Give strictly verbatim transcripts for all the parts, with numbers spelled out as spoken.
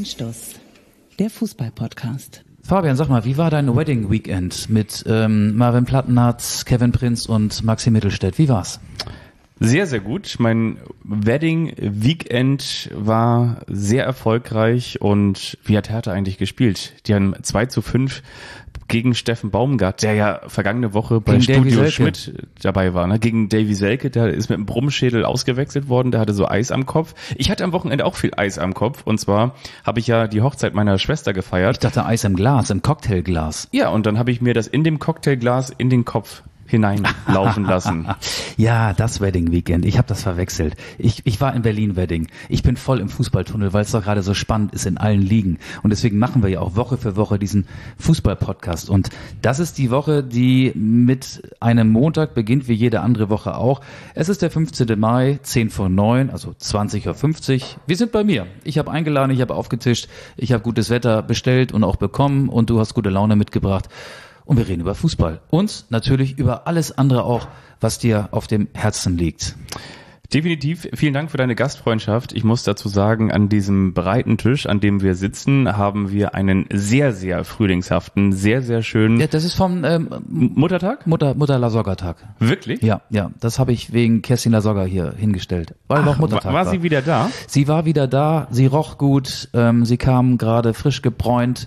Anstoß, der Fußball-Podcast. Fabian, sag mal, wie war dein Wedding Weekend mit ähm, Marvin Plattenhardt, Kevin Prinz und Maxi Mittelstädt? Wie war's? Sehr, sehr gut. Mein Wedding Weekend war sehr erfolgreich. Und wie hat Hertha eigentlich gespielt? Die haben zwei zu fünf gegen Steffen Baumgart, der ja vergangene Woche bei Gegen Studio Schmidt dabei war, ne? Gegen Davy Selke, der ist mit einem Brummschädel ausgewechselt worden, der hatte so Eis am Kopf. Ich hatte am Wochenende auch viel Eis am Kopf, und zwar habe ich ja die Hochzeit meiner Schwester gefeiert. Ich dachte Eis im Glas, im Cocktailglas. Ja, und dann habe ich mir das in dem Cocktailglas in den Kopf hineinlaufen lassen. Ja, das Wedding Weekend. Ich habe das verwechselt. Ich, ich war in Berlin Wedding. Ich bin voll im Fußballtunnel, weil es doch gerade so spannend ist in allen Ligen. Und deswegen machen wir ja auch Woche für Woche diesen Fußball-Podcast. Und das ist die Woche, die mit einem Montag beginnt, wie jede andere Woche auch. Es ist der fünfzehnten Mai, zehn vor neun, also zwanzig Uhr fünfzig. Wir sind bei mir. Ich habe eingeladen, ich habe aufgetischt, ich habe gutes Wetter bestellt und auch bekommen, und du hast gute Laune mitgebracht. Und wir reden über Fußball und natürlich über alles andere auch, was dir auf dem Herzen liegt. Definitiv. Vielen Dank für deine Gastfreundschaft. Ich muss dazu sagen, an diesem breiten Tisch, an dem wir sitzen, haben wir einen sehr, sehr frühlingshaften, sehr, sehr schönen... Ja, das ist vom ähm, Muttertag? Mutter, Mutter-Lasogga-Tag. Wirklich? Ja, ja. Das habe ich wegen Kerstin Lasogga hier hingestellt, weil noch Muttertag war. War sie wieder da? Sie war wieder da. Sie roch gut. Ähm, sie kam gerade frisch gebräunt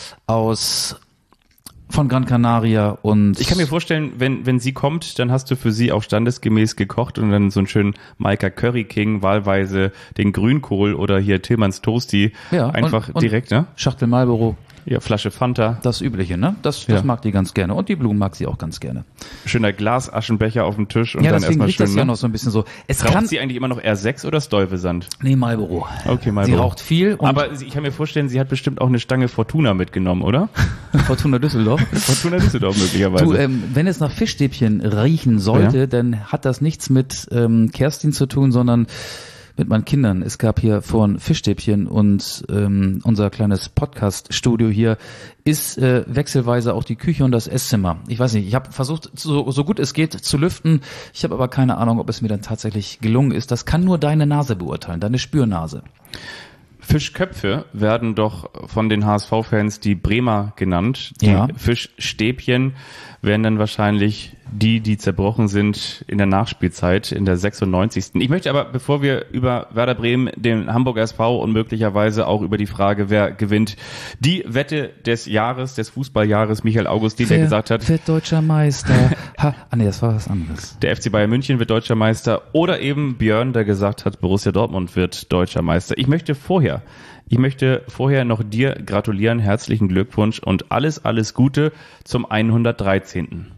aus... von Gran Canaria. Und ich kann mir vorstellen, wenn wenn sie kommt, dann hast du für sie auch standesgemäß gekocht und dann so einen schönen Maika Curry King, wahlweise den Grünkohl oder hier Tillmanns Toasty, ja, einfach und, direkt, ne? Schachtel Marlboro. Ja, Flasche Fanta. Das Übliche, ne? Das, das ja. mag die ganz gerne. Und die Blumen mag sie auch ganz gerne. Schöner Glasaschenbecher auf dem Tisch und ja, dann deswegen erstmal riecht schön. Das ja noch so ein bisschen so. Es Raucht kann sie eigentlich immer noch R sechs oder Stolpesand? Nee, Marlboro. Okay, Marlboro. Sie raucht viel. Und aber ich kann mir vorstellen, sie hat bestimmt auch eine Stange Fortuna mitgenommen, oder? Fortuna Düsseldorf? Fortuna Düsseldorf möglicherweise. Du, ähm, wenn es nach Fischstäbchen riechen sollte, ja. dann hat das nichts mit ähm, Kerstin zu tun, sondern mit meinen Kindern. Es gab hier vorhin Fischstäbchen und ähm, unser kleines Podcast-Studio hier ist äh, wechselweise auch die Küche und das Esszimmer. Ich weiß nicht, ich habe versucht, so, so gut es geht zu lüften. Ich habe aber keine Ahnung, ob es mir dann tatsächlich gelungen ist. Das kann nur deine Nase beurteilen, deine Spürnase. Fischköpfe werden doch von den H S V-Fans die Bremer genannt. Die ja. Fischstäbchen werden dann wahrscheinlich die, die zerbrochen sind in der Nachspielzeit, in der sechsundneunzigsten Ich möchte aber, bevor wir über Werder Bremen, den Hamburger S V und möglicherweise auch über die Frage, wer gewinnt, die Wette des Jahres, des Fußballjahres, Michael Augustin, der gesagt hat, wird deutscher Meister. Ha, ah nee, das war was anderes. Der F C Bayern München wird deutscher Meister, oder eben Björn, der gesagt hat, Borussia Dortmund wird deutscher Meister. Ich möchte vorher Ich möchte vorher noch dir gratulieren, herzlichen Glückwunsch und alles, alles Gute zum hundertdreizehnten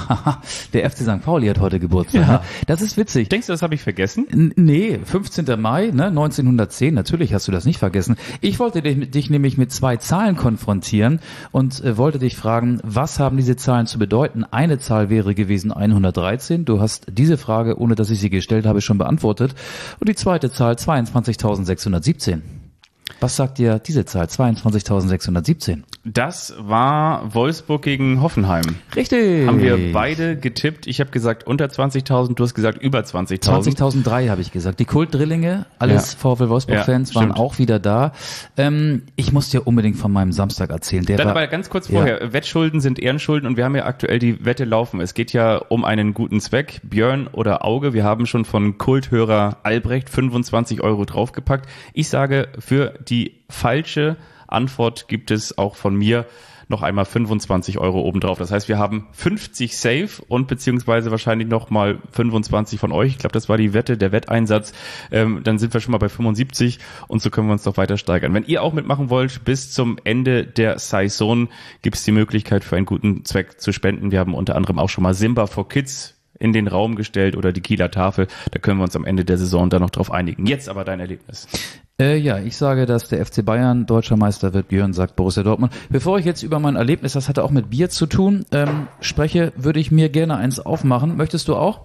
Der F C Sankt Pauli hat heute Geburtstag. Ja. Das ist witzig. Denkst du, das habe ich vergessen? N- nee, fünfzehnten Mai, ne, neunzehnhundertzehn, natürlich hast du das nicht vergessen. Ich wollte dich, dich nämlich mit zwei Zahlen konfrontieren und äh, wollte dich fragen, was haben diese Zahlen zu bedeuten? Eine Zahl wäre gewesen hundertdreizehn. Du hast diese Frage, ohne dass ich sie gestellt habe, schon beantwortet. Und die zweite Zahl zweiundzwanzigtausendsechshundertsiebzehn. Was sagt dir diese Zahl, zweiundzwanzigtausendsechshundertsiebzehn? Das war Wolfsburg gegen Hoffenheim. Richtig. Haben wir beide getippt. Ich habe gesagt unter zwanzigtausend, du hast gesagt über zwanzigtausend. zwanzigtausenddrei habe ich gesagt. Die Kultdrillinge, alles ja. VfL Wolfsburg-Fans, ja, waren auch wieder da. Ähm, ich muss dir unbedingt von meinem Samstag erzählen. Der Dann war, aber ganz kurz vorher. Ja. Wettschulden sind Ehrenschulden und wir haben ja aktuell die Wette laufen. Es geht ja um einen guten Zweck. Björn oder Auge. Wir haben schon von Kulthörer Albrecht fünfundzwanzig Euro draufgepackt. Ich sage, für die falsche Antwort gibt es auch von mir noch einmal fünfundzwanzig Euro obendrauf. Das heißt, wir haben fünfzig safe und beziehungsweise wahrscheinlich noch mal fünfundzwanzig von euch. Ich glaube, das war die Wette, der Wetteinsatz. Ähm, dann sind wir schon mal bei fünfundsiebzig und so können wir uns noch weiter steigern. Wenn ihr auch mitmachen wollt, bis zum Ende der Saison gibt es die Möglichkeit, für einen guten Zweck zu spenden. Wir haben unter anderem auch schon mal Simba for Kids in den Raum gestellt oder die Kieler Tafel. Da können wir uns am Ende der Saison dann noch drauf einigen. Jetzt aber dein Erlebnis. Äh, ja, ich sage, dass der F C Bayern deutscher Meister wird. Björn sagt Borussia Dortmund. Bevor ich jetzt über mein Erlebnis, das hatte auch mit Bier zu tun, ähm, spreche, würde ich mir gerne eins aufmachen. Möchtest du auch?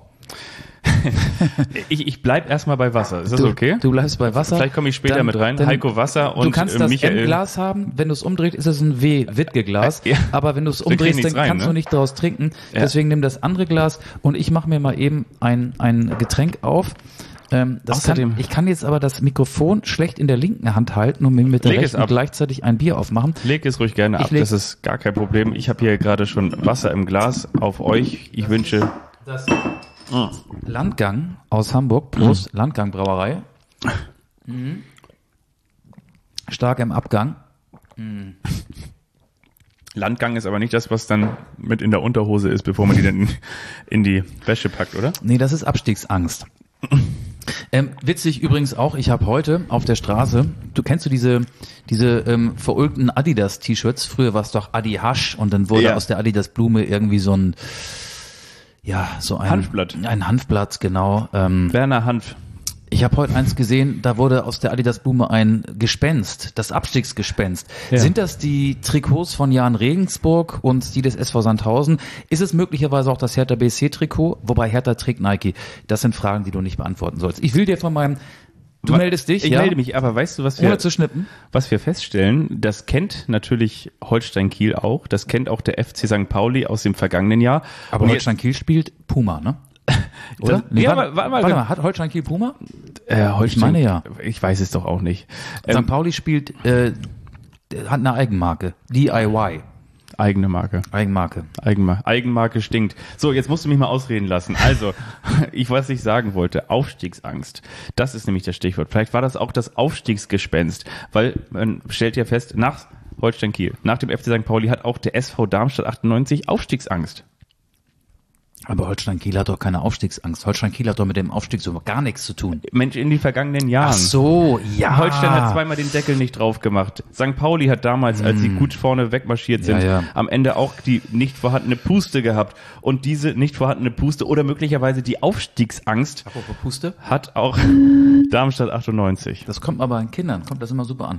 ich ich bleib erstmal bei Wasser. Ist das du, okay? Du bleibst bei Wasser. Vielleicht komme ich später dann, mit rein. Dann, Heiko Wasser und du kannst das Michael. M-Glas haben. Wenn du es umdrehst, ist es ein W-Wittge-Glas. Ja. Aber wenn du es Da krieg ich umdrehst, dann nichts rein, kannst ne? du nicht daraus trinken. Ja. Deswegen nimm das andere Glas und ich mache mir mal eben ein, ein Getränk auf. Ähm, das Außerdem- kann, ich kann jetzt aber das Mikrofon schlecht in der linken Hand halten und mir mit der Leg es rechten ab. gleichzeitig ein Bier aufmachen. Leg es ruhig gerne Ich ab, leg- das ist gar kein Problem. Ich habe hier gerade schon Wasser im Glas auf euch. Ich wünsche... Das Landgang aus Hamburg, Prost, mhm. Landgang Brauerei. Mhm. Stark im Abgang. Mhm. Landgang ist aber nicht das, was dann mit in der Unterhose ist, bevor man die dann in, in die Wäsche packt, oder? Nee, das ist Abstiegsangst. Ähm, witzig übrigens auch, ich habe heute auf der Straße, du kennst du diese diese ähm, verulgten Adidas-T-Shirts, früher war es doch Adi Hasch und dann wurde Ja. aus der Adidas-Blume irgendwie so ein, ja, so ein Hanfblatt. Ein Hanfblatt, genau. Ähm, Werner Hanf. Ich habe heute eins gesehen, da wurde aus der Adidas-Blume ein Gespenst, das Abstiegsgespenst. Ja. Sind das die Trikots von Jan Regensburg und die des S V Sandhausen? Ist es möglicherweise auch das Hertha B S C-Trikot? Wobei Hertha trägt Nike. Das sind Fragen, die du nicht beantworten sollst. Ich will dir von meinem... Du Wa- meldest dich, Ich ja? melde mich, aber weißt du, was wir, Ohne zu schnippen. was wir feststellen? Das kennt natürlich Holstein Kiel auch. Das kennt auch der F C Sankt Pauli aus dem vergangenen Jahr. Aber Und Holstein Kiel spielt Puma, ne? Oder? Das- ja, warte, aber warte mal, warte mal, hat Holstein Kiel Puma? Äh, Holstein, Ich meine ja. Ich weiß es doch auch nicht. Sankt Ähm, Pauli spielt, äh, hat eine Eigenmarke. D I Y. eigene Marke. Eigenmarke. Eigenmarke. Eigenmarke stinkt. So, jetzt musst du mich mal ausreden lassen. Also, ich was ich sagen wollte, Aufstiegsangst. Das ist nämlich das Stichwort. Vielleicht war das auch das Aufstiegsgespenst, weil man stellt ja fest, nach Holstein Kiel, nach dem F C Sankt Pauli hat auch der S V Darmstadt achtundneunzig Aufstiegsangst. Aber Holstein Kiel hat doch keine Aufstiegsangst. Holstein Kiel hat doch mit dem Aufstieg so gar nichts zu tun. Mensch, in die vergangenen Jahren. Ach so, ja. Holstein hat zweimal den Deckel nicht drauf gemacht. Sankt Pauli hat damals, als sie gut vorne wegmarschiert sind, Ja, ja. am Ende auch die nicht vorhandene Puste gehabt. Und diese nicht vorhandene Puste oder möglicherweise die Aufstiegsangst Apropos Puste. hat auch Darmstadt achtundneunzig. Das kommt aber in Kindern, kommt das immer super an.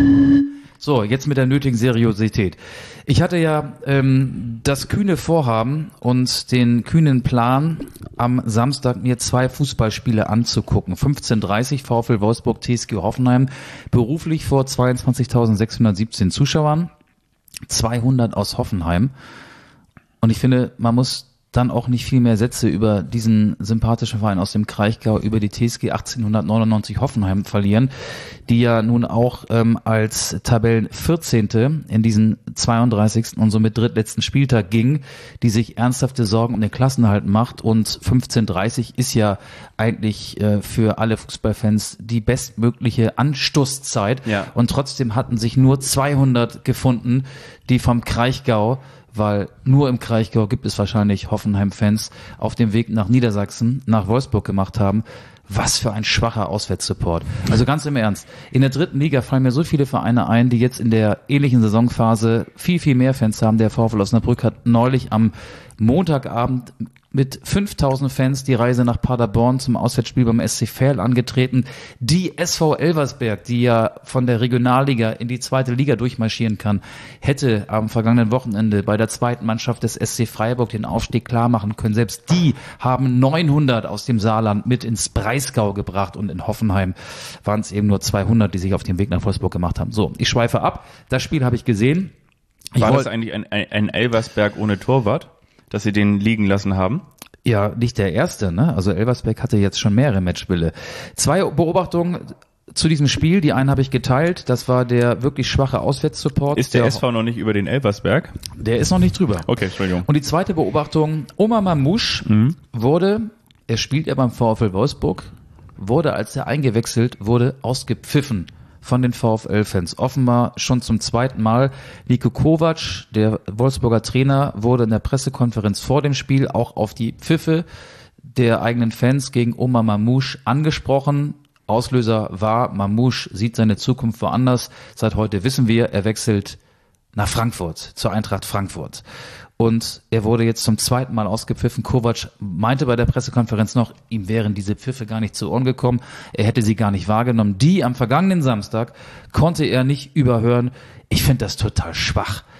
So, jetzt mit der nötigen Seriosität. Ich hatte ja ähm, das kühne Vorhaben und den kühnen Plan, am Samstag mir zwei Fußballspiele anzugucken. fünfzehn Uhr dreißig VfL Wolfsburg, T S G Hoffenheim, beruflich vor zweiundzwanzigtausendsechshundertsiebzehn Zuschauern, zweihundert aus Hoffenheim. Und ich finde, man muss dann auch nicht viel mehr Sätze über diesen sympathischen Verein aus dem Kraichgau, über die T S G achtzehnhundertneunundneunzig Hoffenheim verlieren, die ja nun auch ähm, als Tabellenvierzehnte in diesen zweiunddreißigsten und somit drittletzten Spieltag ging, die sich ernsthafte Sorgen um den Klassenerhalt macht, und fünfzehn Uhr dreißig ist ja eigentlich äh, für alle Fußballfans die bestmögliche Anstoßzeit, Ja. und trotzdem hatten sich nur zweihundert gefunden, die vom Kraichgau, weil nur im Kraichgau gibt es wahrscheinlich Hoffenheim-Fans, auf dem Weg nach Niedersachsen, nach Wolfsburg gemacht haben. Was für ein schwacher Auswärtssupport. Also ganz im Ernst, in der dritten Liga fallen mir so viele Vereine ein, die jetzt in der ähnlichen Saisonphase viel, viel mehr Fans haben. Der VfL Osnabrück hat neulich am Montagabend mit fünftausend Fans die Reise nach Paderborn zum Auswärtsspiel beim S C Verl angetreten. Die S V Elversberg, die ja von der Regionalliga in die zweite Liga durchmarschieren kann, hätte am vergangenen Wochenende bei der zweiten Mannschaft des S C Freiburg den Aufstieg klar machen können. Selbst die haben neunhundert aus dem Saarland mit ins Breisgau gebracht, und in Hoffenheim waren es eben nur zweihundert, die sich auf den Weg nach Wolfsburg gemacht haben. So, ich schweife ab. Das Spiel habe ich gesehen. Ich War das wollt- eigentlich ein, ein, ein Elversberg ohne Torwart, dass sie den liegen lassen haben? Ja, nicht der erste, ne? Also Elversberg hatte jetzt schon mehrere Matchspiele. Zwei Beobachtungen zu diesem Spiel. Die eine habe ich geteilt. Das war der wirklich schwache Auswärtssupport. Ist der S V noch nicht über den Elversberg? Der ist noch nicht drüber. Okay, Entschuldigung. Und die zweite Beobachtung, Omar Mamouche wurde, er spielt ja beim VfL Wolfsburg, wurde, als er eingewechselt wurde, ausgepfiffen von den VfL-Fans. Offenbar schon zum zweiten Mal. Niko Kovac, der Wolfsburger Trainer, wurde in der Pressekonferenz vor dem Spiel auch auf die Pfiffe der eigenen Fans gegen Omar Mamouche angesprochen. Auslöser war, Mamouche sieht seine Zukunft woanders. Seit heute wissen wir, er wechselt nach Frankfurt, zur Eintracht Frankfurt. Und er wurde jetzt zum zweiten Mal ausgepfiffen. Kovac meinte bei der Pressekonferenz noch, ihm wären diese Pfiffe gar nicht zu Ohren gekommen. Er hätte sie gar nicht wahrgenommen. Die am vergangenen Samstag konnte er nicht überhören. Ich finde das total schwach.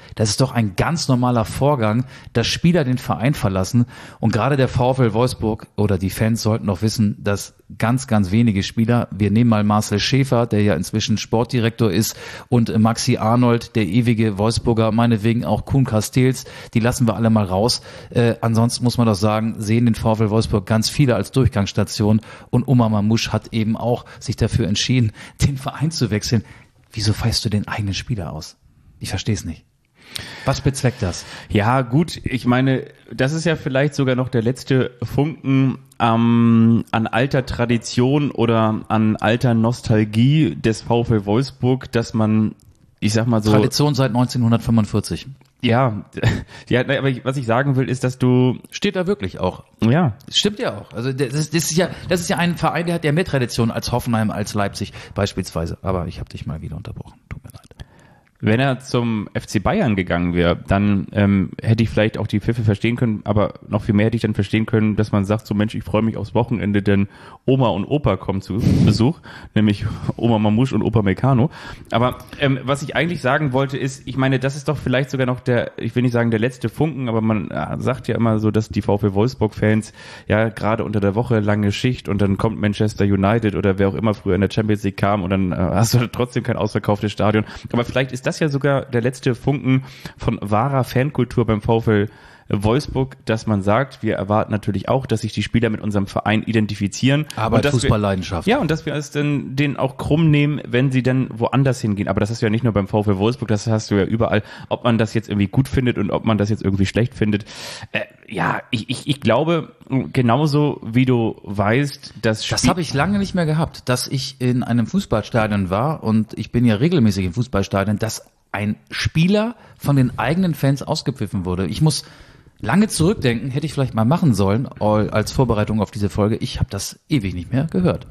Das ist doch ein ganz normaler Vorgang, dass Spieler den Verein verlassen. Und gerade der VfL Wolfsburg oder die Fans sollten doch wissen, dass ganz, ganz wenige Spieler, wir nehmen mal Marcel Schäfer, der ja inzwischen Sportdirektor ist, und Maxi Arnold, der ewige Wolfsburger, meinetwegen auch Kuhn Castells, die lassen wir alle mal raus. Äh, ansonsten muss man doch sagen, sehen den VfL Wolfsburg ganz viele als Durchgangsstation, und Omar Mamouche hat eben auch sich dafür entschieden, den Verein zu wechseln. Wieso pfeifst du den eigenen Spieler aus? Ich verstehe es nicht. Was bezweckt das? Ja, gut, ich meine, das ist ja vielleicht sogar noch der letzte Funken ähm, an alter Tradition oder an alter Nostalgie des VfL Wolfsburg, dass man, ich sag mal so... Tradition seit neunzehnhundertfünfundvierzig. Ja, ja, aber ich, was ich sagen will, ist, dass du... Steht da wirklich auch. Ja. Das stimmt ja auch. Also das ist, das ist ja, das ist ja ein Verein, der hat ja mehr Tradition als Hoffenheim, als Leipzig beispielsweise. Aber ich habe dich mal wieder unterbrochen. Tut mir leid. Wenn er zum F C Bayern gegangen wäre, dann ähm, hätte ich vielleicht auch die Pfiffe verstehen können, aber noch viel mehr hätte ich dann verstehen können, dass man sagt, so Mensch, ich freue mich aufs Wochenende, denn Oma und Opa kommen zu Besuch, nämlich Oma Mamouche und Opa Meccano. Aber ähm, was ich eigentlich sagen wollte ist, ich meine, das ist doch vielleicht sogar noch der, ich will nicht sagen der letzte Funken, aber man äh, sagt ja immer so, dass die VfL Wolfsburg-Fans ja gerade unter der Woche lange Schicht und dann kommt Manchester United oder wer auch immer früher in der Champions League kam und dann äh, hast du trotzdem kein ausverkauftes Stadion. Aber vielleicht ist das ja sogar der letzte Funken von wahrer Fankultur beim VfL Wolfsburg, dass man sagt, wir erwarten natürlich auch, dass sich die Spieler mit unserem Verein identifizieren. Aber Fußballleidenschaft. Ja, und dass wir es dann denen auch krumm nehmen, wenn sie dann woanders hingehen. Aber das hast du ja nicht nur beim VfL Wolfsburg, das hast du ja überall. Ob man das jetzt irgendwie gut findet und ob man das jetzt irgendwie schlecht findet. Äh, ja, ich, ich, ich glaube, genauso wie du weißt, dass... Das habe ich lange nicht mehr gehabt, dass ich in einem Fußballstadion war, und ich bin ja regelmäßig im Fußballstadion, dass ein Spieler von den eigenen Fans ausgepfiffen wurde. Ich muss lange zurückdenken, hätte ich vielleicht mal machen sollen, als Vorbereitung auf diese Folge. Ich habe das ewig nicht mehr gehört.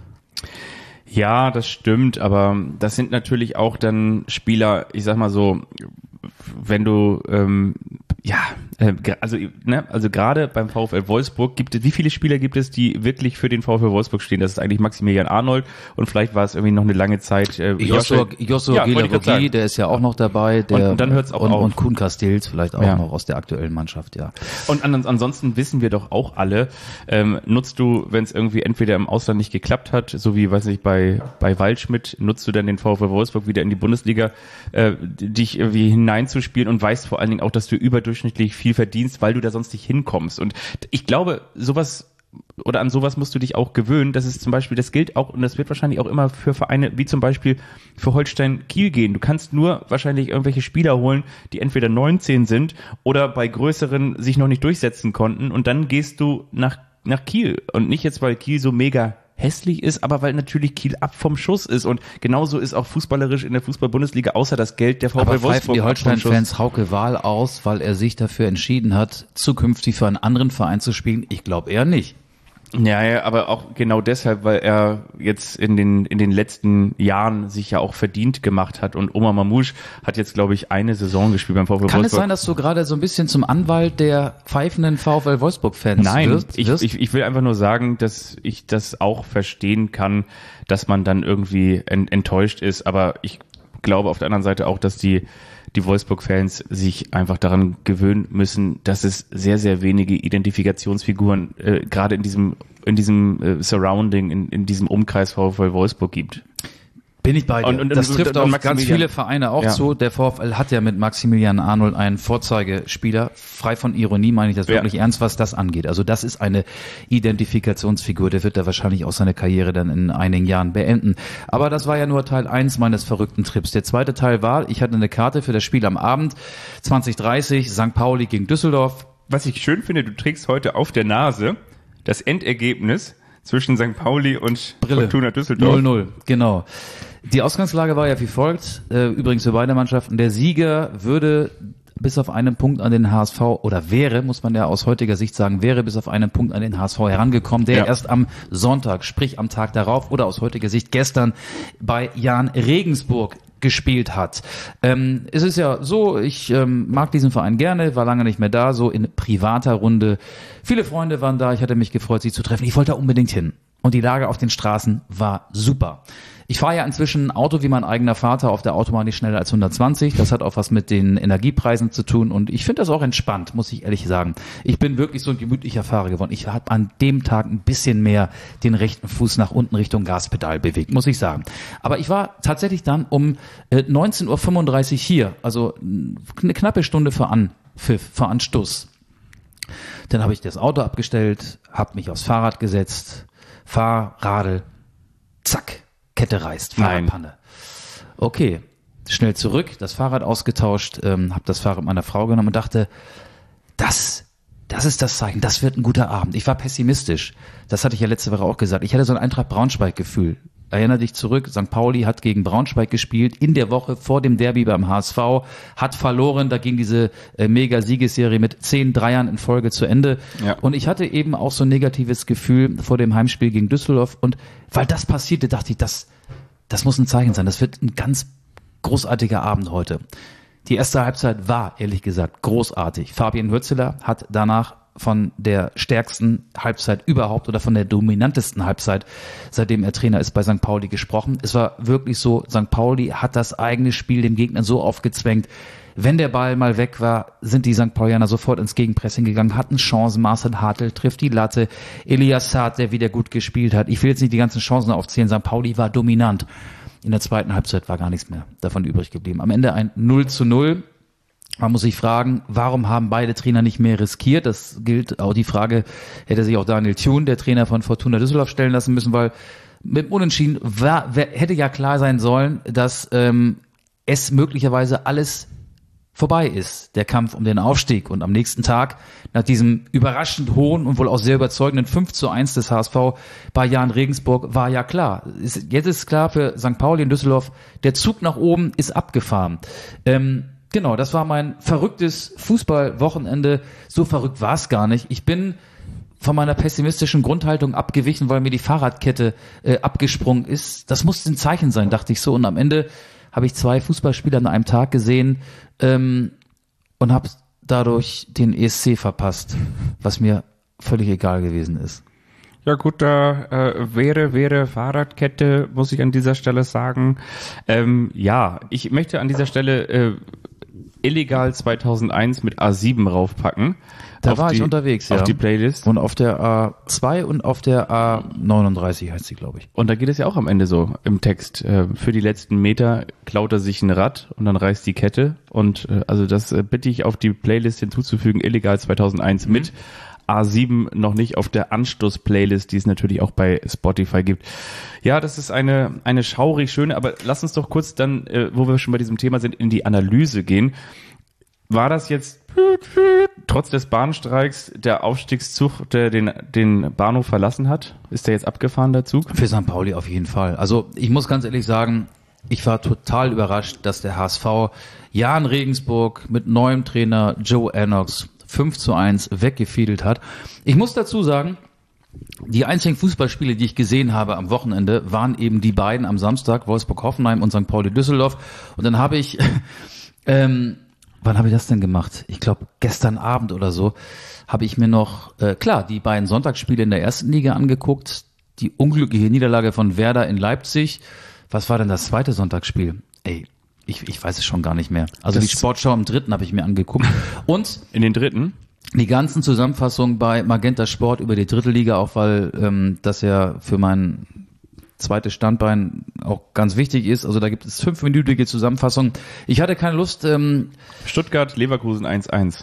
Ja, das stimmt, aber das sind natürlich auch dann Spieler, ich sag mal so, wenn du, ähm, ja, äh, also ne, also gerade beim VfL Wolfsburg gibt es, wie viele Spieler gibt es, die wirklich für den VfL Wolfsburg stehen? Das ist eigentlich Maximilian Arnold und vielleicht war es irgendwie noch eine lange Zeit äh, Joshua, Joshua ja, Guilavogui, der ist ja auch noch dabei. Der, und, und dann hört's auch und, auf. Und Kuhn Castells vielleicht auch ja. noch aus der aktuellen Mannschaft, ja. Und an, ansonsten wissen wir doch auch alle, ähm, nutzt du, wenn es irgendwie entweder im Ausland nicht geklappt hat, so wie, weiß nicht, bei bei Waldschmidt, nutzt du dann den VfL Wolfsburg wieder in die Bundesliga, äh, dich irgendwie hineinzuspielen und weißt vor allen Dingen auch, dass du überdurchschnittlich viel verdienst, weil du da sonst nicht hinkommst. Und ich glaube, sowas oder an sowas musst du dich auch gewöhnen. Das ist zum Beispiel, das gilt auch und das wird wahrscheinlich auch immer für Vereine wie zum Beispiel für Holstein Kiel gehen. Du kannst nur wahrscheinlich irgendwelche Spieler holen, die entweder neunzehn sind oder bei größeren sich noch nicht durchsetzen konnten und dann gehst du nach nach Kiel und nicht jetzt, weil Kiel so mega hässlich ist, aber weil natürlich Kiel ab vom Schuss ist und genauso ist auch fußballerisch in der Fußball-Bundesliga außer das Geld der VfL aber Wolfsburg. Pfeifen die Holstein-Fans Hauke Wahl aus, weil er sich dafür entschieden hat, zukünftig für einen anderen Verein zu spielen? Ich glaube eher nicht. Ja, ja, aber auch genau deshalb, weil er jetzt in den in den letzten Jahren sich ja auch verdient gemacht hat und Omar Mamouche hat jetzt, glaube ich, eine Saison gespielt beim VfL Wolfsburg. Kann es sein, dass du gerade so ein bisschen zum Anwalt der pfeifenden VfL Wolfsburg-Fans Nein, wirst? ich, ich, ich will einfach nur sagen, dass ich das auch verstehen kann, dass man dann irgendwie enttäuscht ist, aber ich glaube auf der anderen Seite auch, dass die die Wolfsburg-Fans sich einfach daran gewöhnen müssen, dass es sehr, sehr wenige Identifikationsfiguren äh, gerade in diesem in diesem äh, Surrounding, in, in diesem Umkreis VfL Wolfsburg gibt. Bin ich bei dir. Und, und, das und, trifft und auf ganz viele Vereine auch ja. zu. Der VfL hat ja mit Maximilian Arnold einen Vorzeigespieler. Frei von Ironie meine ich das ja. wirklich ernst, was das angeht. Also das ist eine Identifikationsfigur. Der wird da wahrscheinlich auch seine Karriere dann in einigen Jahren beenden. Aber das war ja nur Teil eins meines verrückten Trips. Der zweite Teil war, ich hatte eine Karte für das Spiel am Abend zwanzig dreißig, Sankt Pauli gegen Düsseldorf. Was ich schön finde, du trägst heute auf der Nase das Endergebnis zwischen Sankt Pauli und Brille. Fortuna Düsseldorf. null null, genau. Die Ausgangslage war ja wie folgt, äh, übrigens für beide Mannschaften. Der Sieger würde bis auf einen Punkt an den H S V, oder wäre, muss man ja aus heutiger Sicht sagen, wäre bis auf einen Punkt an den H S V herangekommen, der ja. erst am Sonntag, sprich am Tag darauf oder aus heutiger Sicht gestern bei Jahn Regensburg gespielt hat. Ähm, es ist ja so, ich ähm, mag diesen Verein gerne, war lange nicht mehr da, so in privater Runde. Viele Freunde waren da, ich hatte mich gefreut, sie zu treffen. Ich wollte da unbedingt hin. Und die Lage auf den Straßen war super. Ich fahre ja inzwischen ein Auto wie mein eigener Vater auf der Autobahn nicht schneller als hundertzwanzig. Das hat auch was mit den Energiepreisen zu tun und ich finde das auch entspannt, muss ich ehrlich sagen. Ich bin wirklich so ein gemütlicher Fahrer geworden. Ich habe an dem Tag ein bisschen mehr den rechten Fuß nach unten Richtung Gaspedal bewegt, muss ich sagen. Aber ich war tatsächlich dann um äh, neunzehn Uhr fünfunddreißig hier, also eine knappe Stunde vor Anpfiff, vor Anstoß. Dann habe ich das Auto abgestellt, habe mich aufs Fahrrad gesetzt, fahr, radel, zack, Kette reißt, Fahrradpanne. Okay, schnell zurück, das Fahrrad ausgetauscht, ähm, habe das Fahrrad meiner Frau genommen und dachte, das, das ist das Zeichen, das wird ein guter Abend. Ich war pessimistisch, das hatte ich ja letzte Woche auch gesagt. Ich hatte so ein Eintracht-Braunschweig-Gefühl. Erinner dich zurück, Sankt Pauli hat gegen Braunschweig gespielt, in der Woche vor dem Derby beim H S V, hat verloren, da ging diese äh, Mega-Siegesserie mit zehn Dreiern in Folge zu Ende. Ja. Und ich hatte eben auch so ein negatives Gefühl vor dem Heimspiel gegen Düsseldorf und weil das passierte, dachte ich, das, das muss ein Zeichen sein, das wird ein ganz großartiger Abend heute. Die erste Halbzeit war, ehrlich gesagt, großartig. Fabian Hürzeler hat danach von der stärksten Halbzeit überhaupt oder von der dominantesten Halbzeit, seitdem er Trainer ist, bei Sankt Pauli gesprochen. Es war wirklich so, Sankt Pauli hat das eigene Spiel dem Gegner so aufgezwängt. Wenn der Ball mal weg war, sind die Sankt Paulianer sofort ins Gegenpressing gegangen, hatten Chancen. Marcel Hartl trifft die Latte. Elias Saad, der wieder gut gespielt hat. Ich will jetzt nicht die ganzen Chancen aufzählen. Sankt Pauli war dominant. In der zweiten Halbzeit war gar nichts mehr davon übrig geblieben. Am Ende ein null zu null. Man muss sich fragen, warum haben beide Trainer nicht mehr riskiert? Das gilt auch die Frage, hätte sich auch Daniel Thun, der Trainer von Fortuna Düsseldorf, stellen lassen müssen, weil mit dem Unentschieden war, hätte ja klar sein sollen, dass ähm, es möglicherweise alles vorbei ist, der Kampf um den Aufstieg. Und am nächsten Tag, nach diesem überraschend hohen und wohl auch sehr überzeugenden fünf zu eins des H S V bei Jahn Regensburg, war ja klar. Jetzt ist klar für Sankt Pauli in Düsseldorf, der Zug nach oben ist abgefahren. Ähm, Genau, das war mein verrücktes Fußballwochenende. So verrückt war es gar nicht. Ich bin von meiner pessimistischen Grundhaltung abgewichen, weil mir die Fahrradkette äh, abgesprungen ist. Das musste ein Zeichen sein, dachte ich so. Und am Ende habe ich zwei Fußballspieler an einem Tag gesehen ähm, und habe dadurch den E S C verpasst, was mir völlig egal gewesen ist. Ja gut, da äh, wäre, wäre Fahrradkette, muss ich an dieser Stelle sagen. Ähm, ja, ich möchte an dieser Stelle äh, illegal zweitausendeins mit A sieben raufpacken. Da war die, ich unterwegs, ja. Auf die Playlist. Und auf der A zwei und auf der A neununddreißig heißt sie, glaube ich. Und da geht es ja auch am Ende so im Text. Äh, für die letzten Meter klaut er sich ein Rad und dann reißt die Kette. Und äh, also das äh, bitte ich auf die Playlist hinzuzufügen, illegal zweitausendeins mhm. mit A sieben noch nicht auf der Anstoß-Playlist, die es natürlich auch bei Spotify gibt. Ja, das ist eine eine schaurig schöne, aber lass uns doch kurz dann, äh, wo wir schon bei diesem Thema sind, in die Analyse gehen. War das jetzt trotz des Bahnstreiks der Aufstiegszug, der den den Bahnhof verlassen hat? Ist der jetzt abgefahren, der Zug? Für Sankt Pauli auf jeden Fall. Also ich muss ganz ehrlich sagen, ich war total überrascht, dass der H S V Jahn Regensburg mit neuem Trainer Joe Ennox fünf zu eins weggefiedelt hat. Ich muss dazu sagen, die einzigen Fußballspiele, die ich gesehen habe am Wochenende, waren eben die beiden am Samstag, Wolfsburg-Hoffenheim und Sankt Pauli-Düsseldorf. Und dann habe ich, ähm, wann habe ich das denn gemacht? Ich glaube, gestern Abend oder so, habe ich mir noch, äh, klar, die beiden Sonntagsspiele in der ersten Liga angeguckt. Die unglückliche Niederlage von Werder in Leipzig. Was war denn das zweite Sonntagsspiel? Ey, Ich, ich weiß es schon gar nicht mehr. Also das die Sportschau im dritten habe ich mir angeguckt. Und in den dritten? Die ganzen Zusammenfassungen bei Magenta Sport über die dritte Liga, auch weil ähm, das ja für mein zweites Standbein auch ganz wichtig ist. Also da gibt es fünfminütige Zusammenfassungen. Ich hatte keine Lust. Ähm, Stuttgart, Leverkusen eins eins.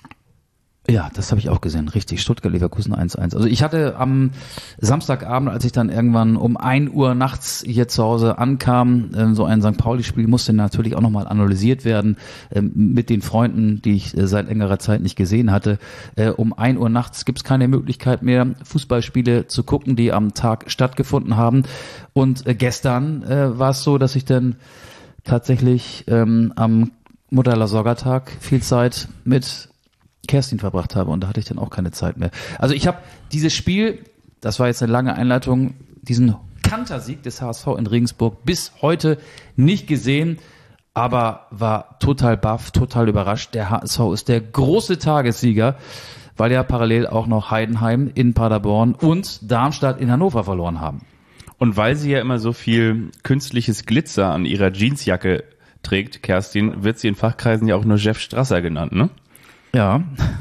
Ja, das habe ich auch gesehen. Richtig, Stuttgart-Leverkusen eins eins. Also ich hatte am Samstagabend, als ich dann irgendwann um ein Uhr nachts hier zu Hause ankam, äh, so ein Sankt Pauli-Spiel musste natürlich auch nochmal analysiert werden äh, mit den Freunden, die ich äh, seit längerer Zeit nicht gesehen hatte. Äh, um ein Uhr nachts gibt es keine Möglichkeit mehr, Fußballspiele zu gucken, die am Tag stattgefunden haben. Und äh, gestern äh, war es so, dass ich dann tatsächlich ähm, am Mutter-la-Sorga-Tag viel Zeit mit Kerstin verbracht habe und da hatte ich dann auch keine Zeit mehr. Also ich habe dieses Spiel, das war jetzt eine lange Einleitung, diesen Kantersieg des H S V in Regensburg bis heute nicht gesehen, aber war total baff, total überrascht. Der H S V ist der große Tagessieger, weil ja parallel auch noch Heidenheim in Paderborn und Darmstadt in Hannover verloren haben. Und weil sie ja immer so viel künstliches Glitzer an ihrer Jeansjacke trägt, Kerstin, wird sie in Fachkreisen ja auch nur Jeff Strasser genannt, ne? Ja.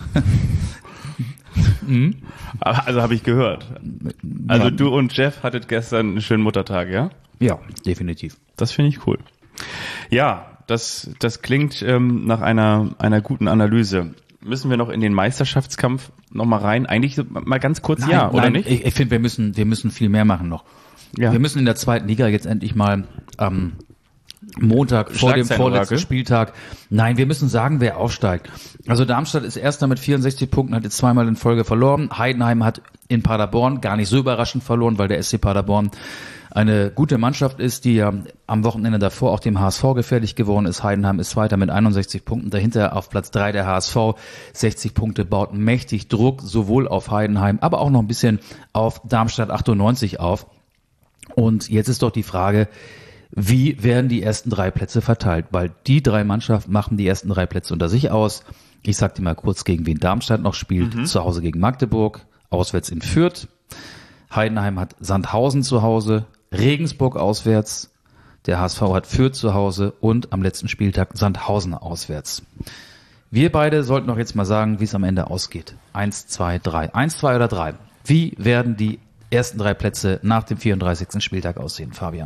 mhm. Also habe ich gehört. Also ja. du und Jeff hattet gestern einen schönen Muttertag, ja? Ja, definitiv. Das finde ich cool. Ja, das, das klingt ähm, nach einer, einer guten Analyse. Müssen wir noch in den Meisterschaftskampf noch mal rein? Eigentlich mal ganz kurz nein, ja, oder nein, nicht? Ich, ich finde, wir müssen, wir müssen viel mehr machen noch. Ja. Wir müssen in der zweiten Liga jetzt endlich mal am Montag vor dem vorletzten Spieltag. Nein, wir müssen sagen, wer aufsteigt. Also Darmstadt ist Erster mit vierundsechzig Punkten, hat jetzt zweimal in Folge verloren. Heidenheim hat in Paderborn gar nicht so überraschend verloren, weil der S C Paderborn eine gute Mannschaft ist, die ja am Wochenende davor auch dem H S V gefährlich geworden ist. Heidenheim ist Zweiter mit einundsechzig Punkten. Dahinter auf Platz drei der H S V. sechzig Punkte, baut mächtig Druck sowohl auf Heidenheim, aber auch noch ein bisschen auf Darmstadt achtundneunzig auf. Und jetzt ist doch die Frage, wie werden die ersten drei Plätze verteilt? Weil die drei Mannschaften machen die ersten drei Plätze unter sich aus. Ich sag dir mal kurz, gegen wen Darmstadt noch spielt. Mhm. Zu Hause gegen Magdeburg, auswärts in Fürth. Heidenheim hat Sandhausen zu Hause, Regensburg auswärts. Der H S V hat Fürth zu Hause und am letzten Spieltag Sandhausen auswärts. Wir beide sollten doch jetzt mal sagen, wie es am Ende ausgeht. Eins, zwei, drei. Eins, zwei oder drei. Wie werden die ersten drei Plätze nach dem vierunddreißigsten Spieltag aussehen, Fabian?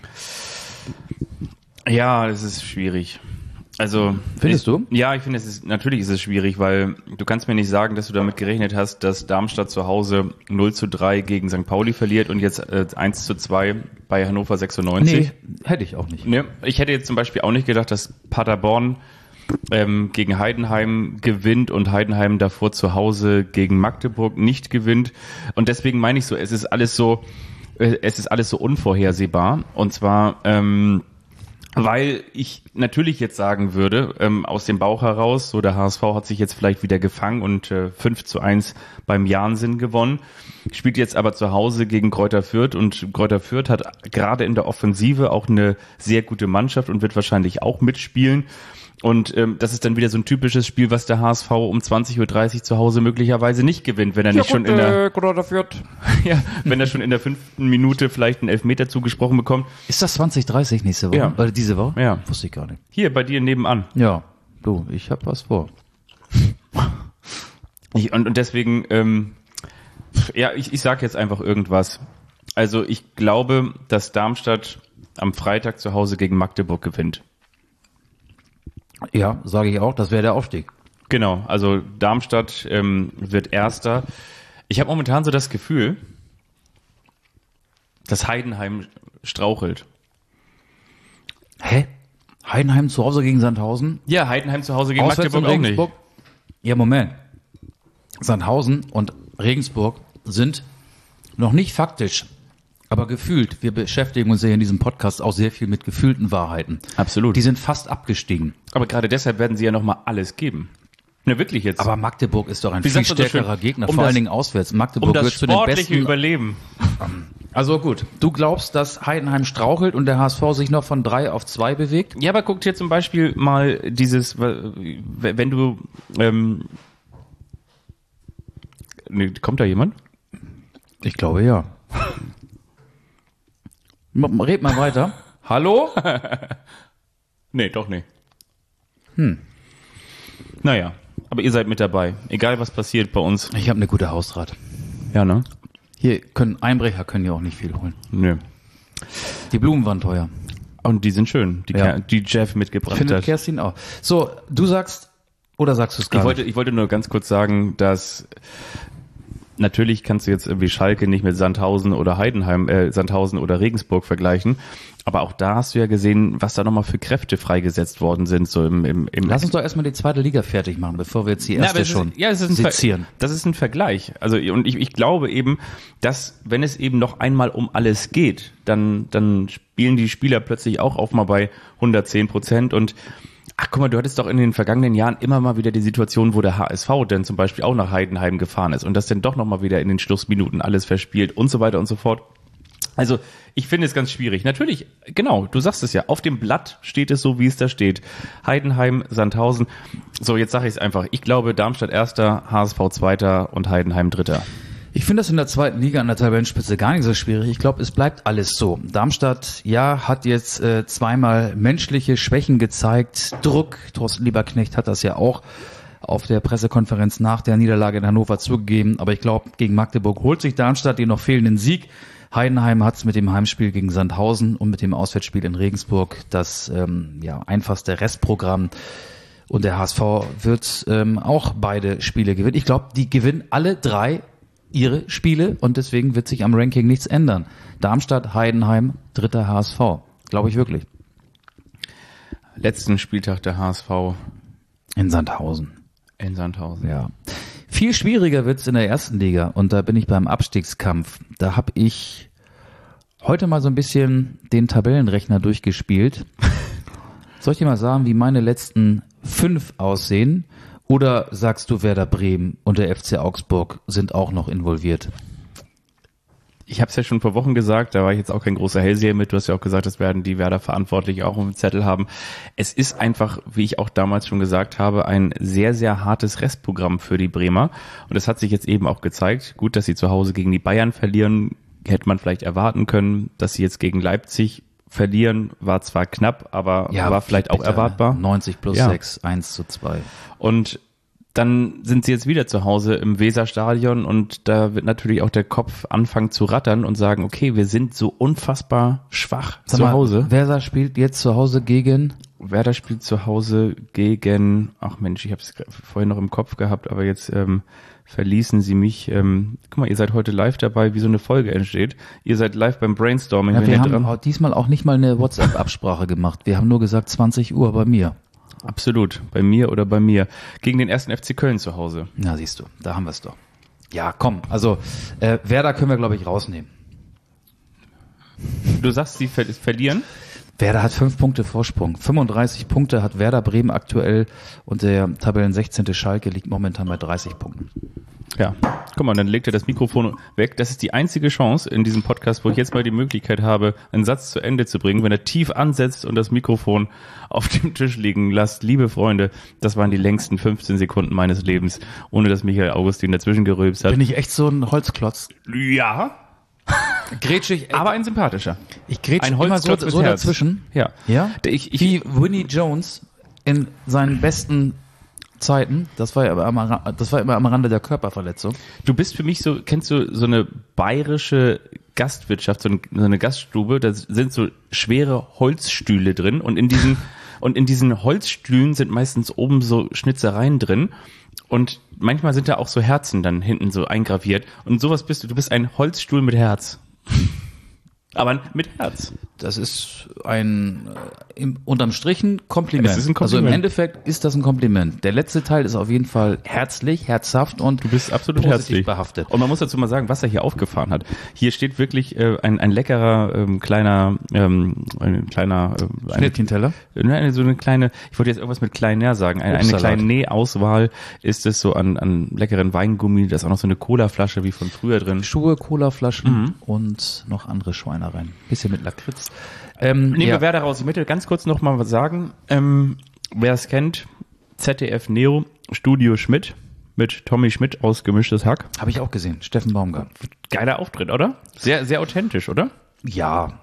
Ja, das ist schwierig. Also findest ich, du? Ja, ich finde, es ist natürlich ist es schwierig, weil du kannst mir nicht sagen, dass du damit gerechnet hast, dass Darmstadt zu Hause null zu drei gegen Sankt Pauli verliert und jetzt äh, eins zu zwei bei Hannover sechsundneunzig. Nee, hätte ich auch nicht. Nee, ich hätte jetzt zum Beispiel auch nicht gedacht, dass Paderborn ähm, gegen Heidenheim gewinnt und Heidenheim davor zu Hause gegen Magdeburg nicht gewinnt. Und deswegen meine ich so, es ist alles so, äh, es ist alles so unvorhersehbar. Und zwar ähm, weil ich natürlich jetzt sagen würde, ähm, aus dem Bauch heraus, so der H S V hat sich jetzt vielleicht wieder gefangen und äh, fünf zu eins beim Jansen gewonnen, spielt jetzt aber zu Hause gegen Greuther Fürth und Greuther Fürth hat gerade in der Offensive auch eine sehr gute Mannschaft und wird wahrscheinlich auch mitspielen. Und ähm, das ist dann wieder so ein typisches Spiel, was der H S V um zwanzig Uhr dreißig zu Hause möglicherweise nicht gewinnt, wenn er nicht ja, schon in der ja, wenn er schon in der fünften Minute vielleicht einen Elfmeter zugesprochen bekommt. Ist das zwanzig dreißig nächste Woche? Ja. Oder diese Woche? Ja. Wusste ich gar nicht. Hier bei dir nebenan. Ja, du, ich habe was vor. Ich, und, und deswegen, ähm, ja, ich, ich sag jetzt einfach irgendwas. Also ich glaube, dass Darmstadt am Freitag zu Hause gegen Magdeburg gewinnt. Ja, sage ich auch, das wäre der Aufstieg. Genau, also Darmstadt ähm, wird Erster. Ich habe momentan so das Gefühl, dass Heidenheim strauchelt. Hä? Heidenheim zu Hause gegen Sandhausen? Ja, Heidenheim zu Hause gegen Auswärts Magdeburg auch nicht. Ja, Moment. Sandhausen und Regensburg sind noch nicht faktisch, aber gefühlt. Wir beschäftigen uns ja in diesem Podcast auch sehr viel mit gefühlten Wahrheiten. Absolut. Die sind fast abgestiegen. Aber gerade deshalb werden sie ja nochmal alles geben. Ne, wirklich jetzt. Aber Magdeburg ist doch ein Wie viel sagst du so stärkerer schön? Gegner, Um vor das- allen Dingen auswärts. Magdeburg um das gehört zu den sportliche besten. Überleben. Also gut, du glaubst, dass Heidenheim strauchelt und der H S V sich noch von drei auf zwei bewegt? Ja, aber guck dir zum Beispiel mal dieses, wenn du, ähm, nee, kommt da jemand? Ich glaube ja. M- Red mal weiter. Hallo? Nee, doch nicht. Hm. Naja, aber ihr seid mit dabei. Egal was passiert bei uns. Ich habe eine gute Hausrat. Ja, ne? Hier können Einbrecher können ja auch nicht viel holen. Nö. Die Blumen waren teuer. Und die sind schön, die, Ja. Ker- die Jeff mitgebracht Findet hat. Kerstin auch. So, du sagst, oder sagst du es gar Ich wollte, nicht? ich wollte nur ganz kurz sagen, dass natürlich kannst du jetzt irgendwie Schalke nicht mit Sandhausen oder Heidenheim, äh, Sandhausen oder Regensburg vergleichen. Aber auch da hast du ja gesehen, was da nochmal für Kräfte freigesetzt worden sind, so im, im, im Lass uns doch erstmal die zweite Liga fertig machen, bevor wir jetzt die Na, erste aber es schon ist, ja, es ist ein sezieren. Ver- das ist ein Vergleich. Also und ich, ich glaube eben, dass wenn es eben noch einmal um alles geht, dann dann spielen die Spieler plötzlich auch auf mal bei hundertzehn Prozent und ach guck mal, du hattest doch in den vergangenen Jahren immer mal wieder die Situation, wo der H S V dann zum Beispiel auch nach Heidenheim gefahren ist und das dann doch noch mal wieder in den Schlussminuten alles verspielt und so weiter und so fort. Also ich finde es ganz schwierig. Natürlich, genau, du sagst es ja, auf dem Blatt steht es so, wie es da steht. Heidenheim, Sandhausen. So, jetzt sage ich es einfach. Ich glaube, Darmstadt Erster, H S V Zweiter und Heidenheim Dritter. Ich finde das in der zweiten Liga an der Tabellenspitze gar nicht so schwierig. Ich glaube, es bleibt alles so. Darmstadt, ja, hat jetzt äh, zweimal menschliche Schwächen gezeigt. Druck, Thorsten Lieberknecht hat das ja auch auf der Pressekonferenz nach der Niederlage in Hannover zugegeben. Aber ich glaube, gegen Magdeburg holt sich Darmstadt den noch fehlenden Sieg. Heidenheim hat es mit dem Heimspiel gegen Sandhausen und mit dem Auswärtsspiel in Regensburg das ähm, ja, einfachste Restprogramm. Und der H S V wird ähm, auch beide Spiele gewinnen. Ich glaube, die gewinnen alle drei ihre Spiele und deswegen wird sich am Ranking nichts ändern. Darmstadt, Heidenheim, dritter H S V. Glaube ich wirklich. Letzten Spieltag der H S V. In Sandhausen. In Sandhausen. Ja. Viel schwieriger wird's in der ersten Liga und da bin ich beim Abstiegskampf. Da habe ich heute mal so ein bisschen den Tabellenrechner durchgespielt. Soll ich dir mal sagen, wie meine letzten fünf aussehen? Oder sagst du, Werder Bremen und der F C Augsburg sind auch noch involviert? Ich habe es ja schon vor Wochen gesagt, da war ich jetzt auch kein großer Hellseher mit. Du hast ja auch gesagt, das werden die Werder-Verantwortlichen auch auf dem Zettel haben. Es ist einfach, wie ich auch damals schon gesagt habe, ein sehr, sehr hartes Restprogramm für die Bremer. Und das hat sich jetzt eben auch gezeigt. Gut, dass sie zu Hause gegen die Bayern verlieren, hätte man vielleicht erwarten können. Dass sie jetzt gegen Leipzig verlieren, war zwar knapp, aber ja, war vielleicht auch erwartbar. neunzig plus ja. sechs, eins zu zwei. Und dann sind sie jetzt wieder zu Hause im Weserstadion und da wird natürlich auch der Kopf anfangen zu rattern und sagen, okay, wir sind so unfassbar schwach Sag zu mal, Hause. Werder spielt jetzt zu Hause gegen? Werder spielt zu Hause gegen, ach Mensch, ich habe es vorhin noch im Kopf gehabt, aber jetzt ähm, verließen sie mich. Ähm, guck mal, ihr seid heute live dabei, wie so eine Folge entsteht. Ihr seid live beim Brainstorming. Ja, wir haben dran. auch diesmal auch nicht mal eine WhatsApp-Absprache gemacht. Wir haben nur gesagt zwanzig Uhr bei mir. Absolut, bei mir oder bei mir. Gegen den ersten F C Köln zu Hause. Na, siehst du, da haben wir es doch. Ja, komm, also äh, Werder können wir, glaube ich, rausnehmen. Du sagst, sie ver- verlieren? Werder hat fünf Punkte Vorsprung. fünfunddreißig Punkte hat Werder Bremen aktuell und der Tabellen sechzehnte Schalke liegt momentan bei dreißig Punkten. Ja, guck mal, dann legt er das Mikrofon weg. Das ist die einzige Chance in diesem Podcast, wo ich jetzt mal die Möglichkeit habe, einen Satz zu Ende zu bringen, wenn er tief ansetzt und das Mikrofon auf dem Tisch liegen lässt. Liebe Freunde, das waren die längsten fünfzehn Sekunden meines Lebens, ohne dass Michael Augustin dazwischen gerülpst hat. Bin ich echt so ein Holzklotz? Ja. Grätsch ich, aber ein sympathischer. Ich grätsch ein immer so, so dazwischen. Ja. Ja? Ich, ich, Wie Winnie Jones in seinen besten Zeiten. Das war ja aber am, das war immer am Rande der Körperverletzung. Du bist für mich so, kennst du so eine bayerische Gastwirtschaft, so eine, so eine Gaststube, da sind so schwere Holzstühle drin und in diesen, und in diesen Holzstühlen sind meistens oben so Schnitzereien drin. Und manchmal sind da auch so Herzen dann hinten so eingraviert. Und sowas bist du. Du bist ein Holzstuhl mit Herz. Aber mit Herz. Das ist ein, äh, im, unterm Strich ein Kompliment. Es ist ein Also Kompliment. im Endeffekt ist das ein Kompliment. Der letzte Teil ist auf jeden Fall herzlich, herzhaft und Du bist absolut positiv herzlich behaftet. Und man muss dazu mal sagen, was er hier aufgefahren hat. Hier steht wirklich äh, ein, ein leckerer ähm, kleiner, ähm, ein kleiner, äh, eine, Schnittchenteller? Nein, so eine kleine, ich wollte jetzt irgendwas mit Kleiner sagen, eine, eine Obstsalat. kleine Auswahl ist es so an, an leckeren Weingummi, da ist auch noch so eine Colaflasche wie von früher drin. Schuhe, Colaflaschen Mhm. und noch andere Schweine rein. Bisschen mit Lakritz. Ähm, Nehmen ja. wir Werder raus. Ich möchte ganz kurz noch mal was sagen. Ähm, wer es kennt, Z D F Neo, Studio Schmidt mit Tommy Schmidt aus Gemischtes Hack. Habe ich auch gesehen. Steffen Baumgart. Geiler Auftritt, oder? Sehr, sehr authentisch, oder? Ja.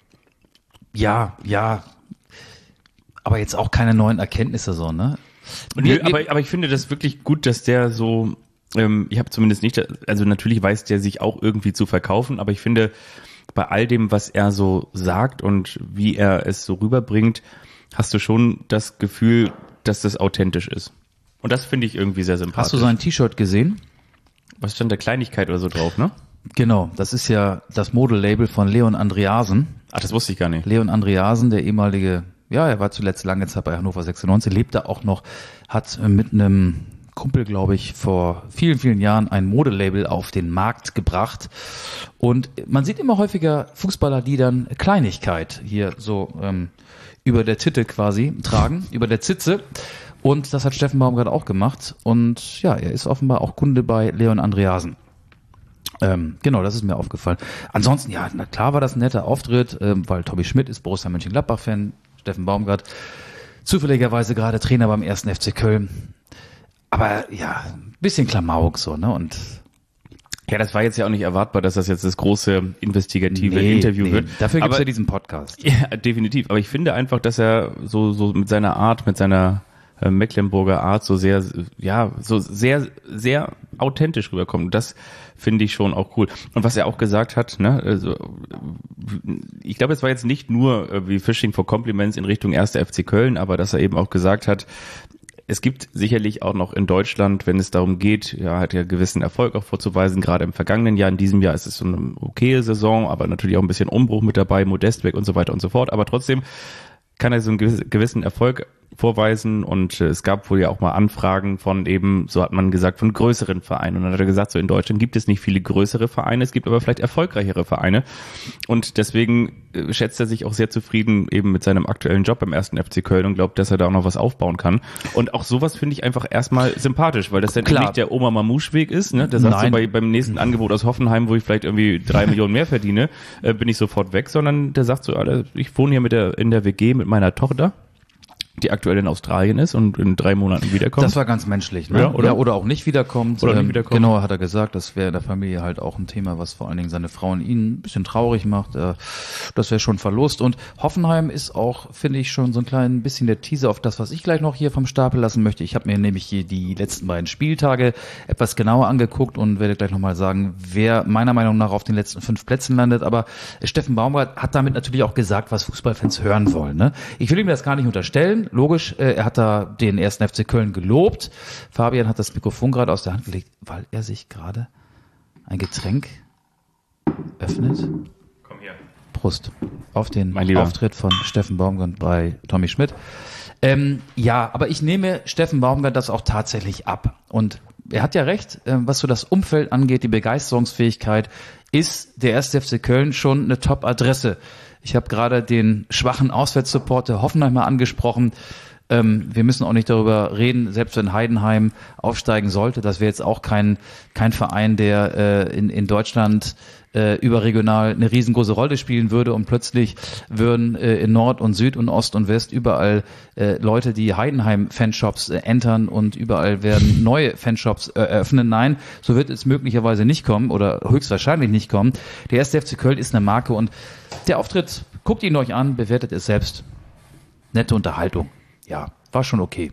Ja, ja. Aber jetzt auch keine neuen Erkenntnisse so, ne? Und Wir- wir, aber, aber ich finde das wirklich gut, dass der so, ähm, ich habe zumindest nicht, also natürlich weiß der sich auch irgendwie zu verkaufen, aber ich finde, bei all dem, was er so sagt und wie er es so rüberbringt, hast du schon das Gefühl, dass das authentisch ist. Und das finde ich irgendwie sehr sympathisch. Hast du sein T-Shirt gesehen? Was stand da, Kleinigkeit oder so drauf, ne? Genau, das ist ja das Modelabel von Leon Andreasen. Ach, das wusste ich gar nicht. Leon Andreasen, der ehemalige, ja, er war zuletzt lange Zeit bei Hannover sechsundneunzig, lebte auch noch, hat äh, mit einem Kumpel, glaube ich, vor vielen, vielen Jahren ein Modelabel auf den Markt gebracht. Und man sieht immer häufiger Fußballer, die dann Kleinigkeit hier so ähm, über der Titte quasi tragen, über der Zitze. Und das hat Steffen Baumgart auch gemacht. Und ja, er ist offenbar auch Kunde bei Leon Andreasen. Ähm, genau, das ist mir aufgefallen. Ansonsten, ja, na klar war das ein netter Auftritt, ähm, weil Tommy Schmidt ist Borussia Mönchengladbach-Fan, Steffen Baumgart zufälligerweise gerade Trainer beim ersten F C Köln. Aber ja, ein bisschen Klamauk so, ne? Und Ja, das war jetzt ja auch nicht erwartbar, dass das jetzt das große investigative Nee, Interview nee. wird. Dafür gibt es Aber- ja diesen Podcast. Ja, definitiv. Aber ich finde einfach, dass er so, so mit seiner Art, mit seiner äh, Mecklenburger Art so sehr, ja, so sehr, sehr authentisch rüberkommt. Das finde ich schon auch cool. Und was er auch gesagt hat, ne, also, ich glaube, es war jetzt nicht nur äh, wie Fishing for Compliments in Richtung erster F C Köln, aber dass er eben auch gesagt hat, es gibt sicherlich auch noch in Deutschland, wenn es darum geht, ja, hat ja gewissen Erfolg auch vorzuweisen, gerade im vergangenen Jahr, in diesem Jahr ist es so eine okaye Saison, aber natürlich auch ein bisschen Umbruch mit dabei, Modest weg und so weiter und so fort, aber trotzdem kann er so einen gewissen Erfolg vorweisen und äh, es gab wohl ja auch mal Anfragen von eben, so hat man gesagt, von größeren Vereinen und dann hat er gesagt, so in Deutschland gibt es nicht viele größere Vereine, es gibt aber vielleicht erfolgreichere Vereine und deswegen äh, schätzt er sich auch sehr zufrieden eben mit seinem aktuellen Job beim ersten F C Köln und glaubt, dass er da auch noch was aufbauen kann und auch sowas finde ich einfach erstmal sympathisch, weil das dann Klar. nicht der Oma Mamouche-Weg ist, ne? Der sagt so Nein. bei, beim nächsten Angebot aus Hoffenheim, wo ich vielleicht irgendwie drei Millionen mehr verdiene, äh, bin ich sofort weg, sondern der sagt so, Alter, ich wohne hier mit der in der W G mit meiner Tochter, die aktuell in Australien ist und in drei Monaten wiederkommt. Das war ganz menschlich, ne? Ja, oder? Ja, oder auch nicht wiederkommt. Oder nicht Ähm, wiederkommt. Genau, hat er gesagt, das wäre in der Familie halt auch ein Thema, was vor allen Dingen seine Frau und ihn ein bisschen traurig macht. Äh, Das wäre schon Verlust. Und Hoffenheim ist auch, finde ich, schon so ein klein bisschen der Teaser auf das, was ich gleich noch hier vom Stapel lassen möchte. Ich habe mir nämlich hier die letzten beiden Spieltage etwas genauer angeguckt und werde gleich nochmal sagen, wer meiner Meinung nach auf den letzten fünf Plätzen landet. Aber Steffen Baumgart hat damit natürlich auch gesagt, was Fußballfans hören wollen. Ne? Ich will ihm das gar nicht unterstellen. Logisch, äh, er hat da den ersten F C Köln gelobt. Fabian hat das Mikrofon gerade aus der Hand gelegt, weil er sich gerade ein Getränk öffnet. Komm hier. Prost auf den Mein Lieber. Auftritt von Steffen Baumgart bei Tommy Schmidt. Ähm, ja, aber ich nehme Steffen Baumgart das auch tatsächlich ab. Und er hat ja recht, äh, was so das Umfeld angeht, die Begeisterungsfähigkeit, ist der erste F C Köln schon eine Top-Adresse. Ich habe gerade den schwachen Auswärtssupport der Hoffenheim mal angesprochen. Ähm, wir müssen auch nicht darüber reden, selbst wenn Heidenheim aufsteigen sollte. Das wäre jetzt auch kein kein Verein, der äh, in, in Deutschland äh, überregional eine riesengroße Rolle spielen würde und plötzlich würden äh, in Nord und Süd und Ost und West überall äh, Leute, die Heidenheim-Fanshops äh, entern und überall werden neue Fanshops äh, eröffnen. Nein, so wird es möglicherweise nicht kommen oder höchstwahrscheinlich nicht kommen. Der erste F C Köln ist eine Marke und der Auftritt, guckt ihn euch an, bewertet es selbst. Nette Unterhaltung. Ja, war schon okay.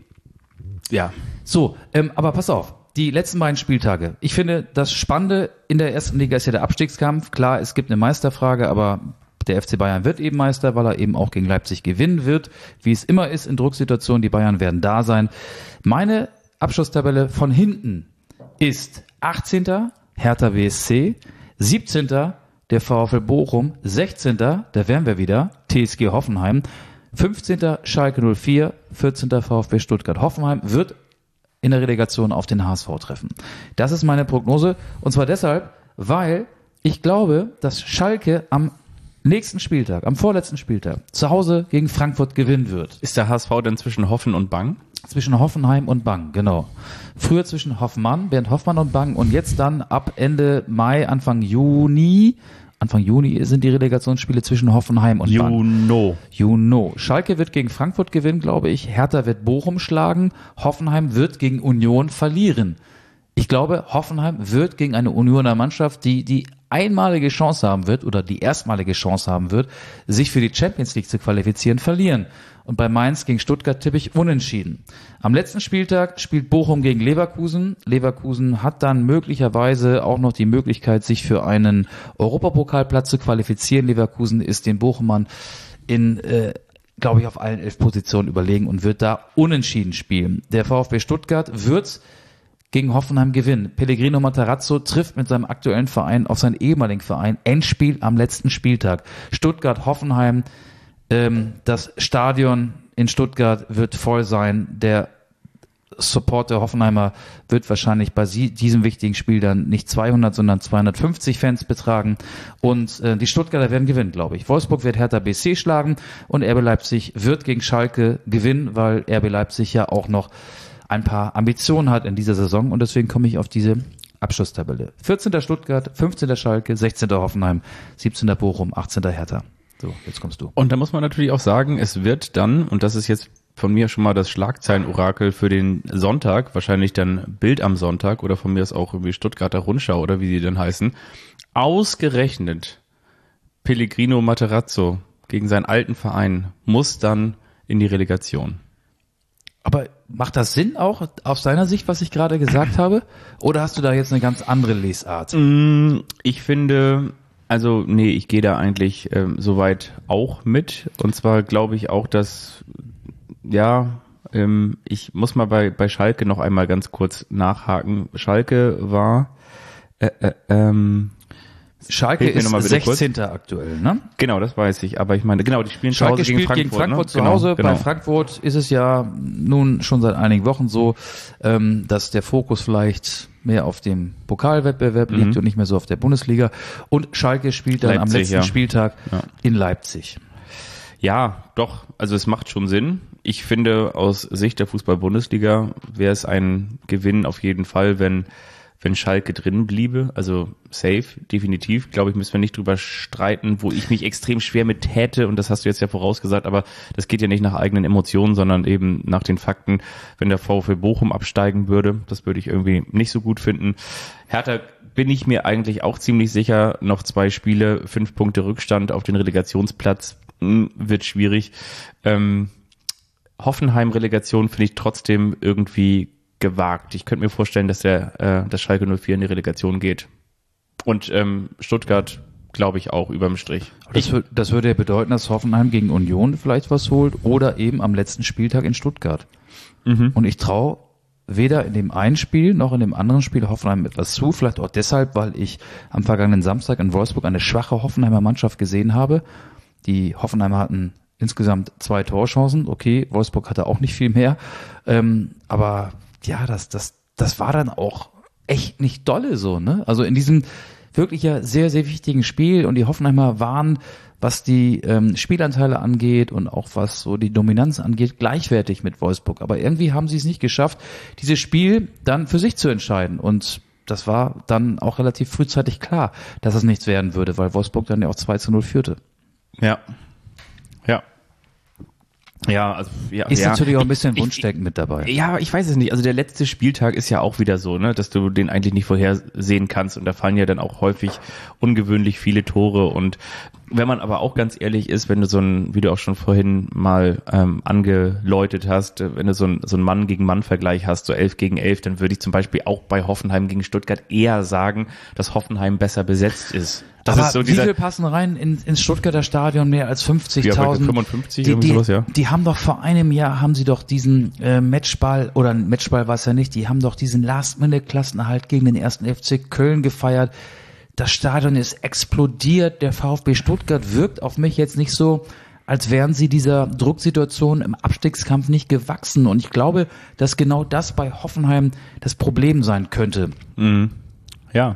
Ja. So, ähm, aber pass auf, die letzten beiden Spieltage. Ich finde, das Spannende in der ersten Liga ist ja der Abstiegskampf. Klar, es gibt eine Meisterfrage, aber der F C Bayern wird eben Meister, weil er eben auch gegen Leipzig gewinnen wird. Wie es immer ist in Drucksituationen, die Bayern werden da sein. Meine Abschlusstabelle von hinten ist achtzehnter Hertha B S C, siebzehnter der VfL Bochum, sechzehnter da wären wir wieder, T S G Hoffenheim, fünfzehnter Schalke null vier, vierzehnter VfB Stuttgart. Hoffenheim wird in der Relegation auf den H S V treffen. Das ist meine Prognose und zwar deshalb, weil ich glaube, dass Schalke am nächsten Spieltag, am vorletzten Spieltag, zu Hause gegen Frankfurt gewinnen wird. Ist der H S V denn zwischen Hoffen und Bang? Zwischen Hoffenheim und Bang, genau. Früher zwischen Hoffmann, Bernd Hoffmann und Bang und jetzt dann ab Ende Mai, Anfang Juni, Anfang Juni sind die Relegationsspiele zwischen Hoffenheim und Bang. Juno. You know. Schalke wird gegen Frankfurt gewinnen, glaube ich. Hertha wird Bochum schlagen. Hoffenheim wird gegen Union verlieren. Ich glaube, Hoffenheim wird gegen eine Unioner Mannschaft, die die einmalige Chance haben wird oder die erstmalige Chance haben wird, sich für die Champions League zu qualifizieren, verlieren. Und bei Mainz gegen Stuttgart tippe ich unentschieden. Am letzten Spieltag spielt Bochum gegen Leverkusen. Leverkusen hat dann möglicherweise auch noch die Möglichkeit, sich für einen Europapokalplatz zu qualifizieren. Leverkusen ist den Bochumern in, äh, glaube ich, auf allen elf Positionen überlegen und wird da unentschieden spielen. Der VfB Stuttgart wird gegen Hoffenheim gewinnen. Pellegrino Matarazzo trifft mit seinem aktuellen Verein auf seinen ehemaligen Verein. Endspiel am letzten Spieltag. Stuttgart-Hoffenheim. Ähm, das Stadion in Stuttgart wird voll sein. Der Support der Hoffenheimer wird wahrscheinlich bei sie, diesem wichtigen Spiel dann nicht zweihundert, sondern zweihundertfünfzig Fans betragen. Und äh, die Stuttgarter werden gewinnen, glaube ich. Wolfsburg wird Hertha B S C schlagen und R B Leipzig wird gegen Schalke gewinnen, weil R B Leipzig ja auch noch ein paar Ambitionen hat in dieser Saison und deswegen komme ich auf diese Abschlusstabelle. vierzehnter Stuttgart, fünfzehnter Schalke, sechzehnter Hoffenheim, siebzehnter Bochum, achtzehnter Hertha. So, jetzt kommst du. Und da muss man natürlich auch sagen, es wird dann, und das ist jetzt von mir schon mal das Schlagzeilenorakel für den Sonntag, wahrscheinlich dann Bild am Sonntag oder von mir ist auch irgendwie Stuttgarter Rundschau oder wie die denn heißen. Ausgerechnet Pellegrino Matarazzo gegen seinen alten Verein muss dann in die Relegation. Aber macht das Sinn auch aus seiner Sicht, was ich gerade gesagt habe? Oder hast du da jetzt eine ganz andere Lesart? Ich finde, also nee, ich gehe da eigentlich ähm, soweit auch mit. Und zwar glaube ich auch, dass, ja, ähm, ich muss mal bei, bei Schalke noch einmal ganz kurz nachhaken. Schalke war, äh, äh, ähm, Schalke ist sechzehnter aktuell, ne? Genau, das weiß ich. Aber ich meine, genau, die spielen Schalke zu Hause gegen Frankfurt. gegen Frankfurt ne? zu genau, Hause. Genau. Bei Frankfurt ist es ja nun schon seit einigen Wochen so, ähm, dass der Fokus vielleicht mehr auf dem Pokalwettbewerb liegt Mhm. und nicht mehr so auf der Bundesliga. Und Schalke spielt dann Leipzig, am letzten ja. Spieltag Ja. in Leipzig. Ja, doch. Also es macht schon Sinn. Ich finde, aus Sicht der Fußball-Bundesliga wäre es ein Gewinn auf jeden Fall, wenn wenn Schalke drin bliebe, also safe, definitiv, glaube ich, müssen wir nicht drüber streiten, wo ich mich extrem schwer mit täte, und das hast du jetzt ja vorausgesagt, aber das geht ja nicht nach eigenen Emotionen, sondern eben nach den Fakten, wenn der VfL Bochum absteigen würde, das würde ich irgendwie nicht so gut finden. Hertha bin ich mir eigentlich auch ziemlich sicher, noch zwei Spiele, fünf Punkte Rückstand auf den Relegationsplatz, mh, wird schwierig. Ähm, Hoffenheim-Relegation finde ich trotzdem irgendwie gewagt. Ich könnte mir vorstellen, dass der äh, dass Schalke null vier in die Relegation geht. Und ähm, Stuttgart, glaube ich, auch überm Strich. Das, wür- das würde ja bedeuten, dass Hoffenheim gegen Union vielleicht was holt oder eben am letzten Spieltag in Stuttgart. Mhm. Und ich traue weder in dem einen Spiel noch in dem anderen Spiel Hoffenheim etwas zu. Vielleicht auch deshalb, weil ich am vergangenen Samstag in Wolfsburg eine schwache Hoffenheimer Mannschaft gesehen habe. Die Hoffenheimer hatten insgesamt zwei Torchancen. Okay, Wolfsburg hatte auch nicht viel mehr. Ähm, aber ja, das, das, das war dann auch echt nicht dolle so, ne? Also in diesem wirklich ja sehr, sehr wichtigen Spiel, und die Hoffenheimer waren, was die ähm, Spielanteile angeht und auch was so die Dominanz angeht, gleichwertig mit Wolfsburg. Aber irgendwie haben sie es nicht geschafft, dieses Spiel dann für sich zu entscheiden. Und das war dann auch relativ frühzeitig klar, dass es nichts werden würde, weil Wolfsburg dann ja auch zwei zu null führte. Ja. Ja. Ja, also ja, Ist ja. natürlich auch ein bisschen Ich- Wunschdenken mit dabei. Ja, ich weiß es nicht. Also der letzte Spieltag ist ja auch wieder so, ne, dass du den eigentlich nicht vorhersehen kannst, und da fallen ja dann auch häufig ungewöhnlich viele Tore. Und wenn man aber auch ganz ehrlich ist, wenn du so ein, wie du auch schon vorhin mal ähm, angeläutet hast, äh, wenn du so ein so ein Mann gegen Mann Vergleich hast, so elf gegen elf, dann würde ich zum Beispiel auch bei Hoffenheim gegen Stuttgart eher sagen, dass Hoffenheim besser besetzt ist. Das Aber ist so wie dieser viel passen rein in, ins Stuttgarter Stadion? Mehr als fünfzigtausend. fünfundfünfzig, die, irgendwie die, sowas, ja. Die haben doch vor einem Jahr, haben sie doch diesen äh, Matchball, oder ein Matchball war es ja nicht, die haben doch diesen Last-Minute-Klassenerhalt gegen den ersten F C Köln gefeiert. Das Stadion ist explodiert. Der VfB Stuttgart wirkt auf mich jetzt nicht so, als wären sie dieser Drucksituation im Abstiegskampf nicht gewachsen. Und ich glaube, dass genau das bei Hoffenheim das Problem sein könnte. Mhm. Ja.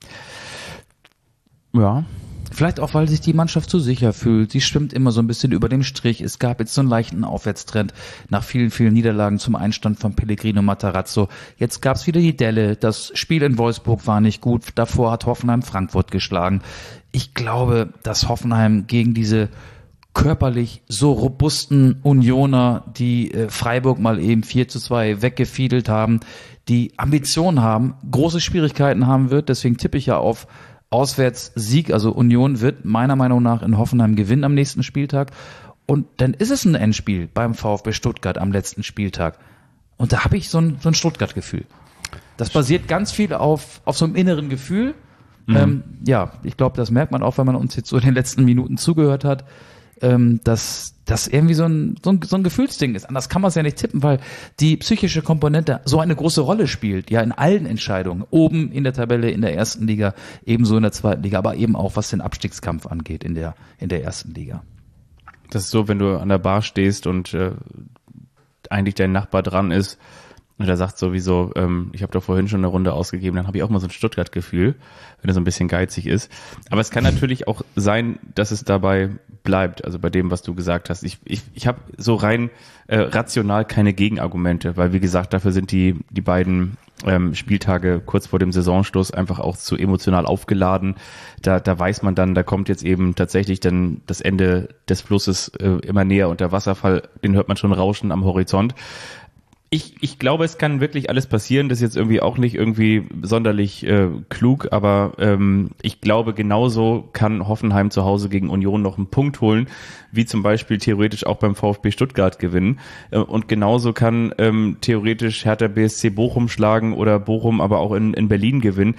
Ja. Vielleicht auch, weil sich die Mannschaft zu sicher fühlt. Sie schwimmt immer so ein bisschen über dem Strich. Es gab jetzt so einen leichten Aufwärtstrend nach vielen, vielen Niederlagen zum Einstand von Pellegrino Matarazzo. Jetzt gab es wieder die Delle. Das Spiel in Wolfsburg war nicht gut. Davor hat Hoffenheim Frankfurt geschlagen. Ich glaube, dass Hoffenheim gegen diese körperlich so robusten Unioner, die äh, Freiburg mal eben vier zu zwei weggefiedelt haben, die Ambitionen haben, große Schwierigkeiten haben wird. Deswegen tippe ich ja auf Auswärtssieg. Also Union wird meiner Meinung nach in Hoffenheim gewinnen am nächsten Spieltag. Und dann ist es ein Endspiel beim VfB Stuttgart am letzten Spieltag. Und da habe ich so ein, so ein Stuttgart-Gefühl. Das basiert ganz viel auf, auf so einem inneren Gefühl. Mhm. Ähm, ja, ich glaube, das merkt man auch, wenn man uns jetzt so in den letzten Minuten zugehört hat, ähm, dass das irgendwie so ein, so ein so ein Gefühlsding ist. Anders kann man es ja nicht tippen, weil die psychische Komponente so eine große Rolle spielt, ja, in allen Entscheidungen. Oben in der Tabelle, in der ersten Liga, ebenso in der zweiten Liga, aber eben auch, was den Abstiegskampf angeht in der, in der ersten Liga. Das ist so, wenn du an der Bar stehst und äh, eigentlich dein Nachbar dran ist, Und er sagt sowieso, ähm, ich habe doch vorhin schon eine Runde ausgegeben, dann habe ich auch mal so ein Stuttgart-Gefühl, wenn er so ein bisschen geizig ist. Aber es kann natürlich auch sein, dass es dabei bleibt, also bei dem, was du gesagt hast. Ich, ich, ich habe so rein äh, rational keine Gegenargumente, weil wie gesagt, dafür sind die, die beiden ähm, Spieltage kurz vor dem Saisonschluss einfach auch zu emotional aufgeladen. Da, da weiß man dann, da kommt jetzt eben tatsächlich dann das Ende des Flusses äh, immer näher und der Wasserfall, den hört man schon rauschen am Horizont. Ich, ich glaube, es kann wirklich alles passieren. Das ist jetzt irgendwie auch nicht irgendwie sonderlich äh, klug, aber ähm, ich glaube, genauso kann Hoffenheim zu Hause gegen Union noch einen Punkt holen, wie zum Beispiel theoretisch auch beim VfB Stuttgart gewinnen. Äh, und genauso kann ähm, theoretisch Hertha B S C Bochum schlagen oder Bochum aber auch in, in Berlin gewinnen.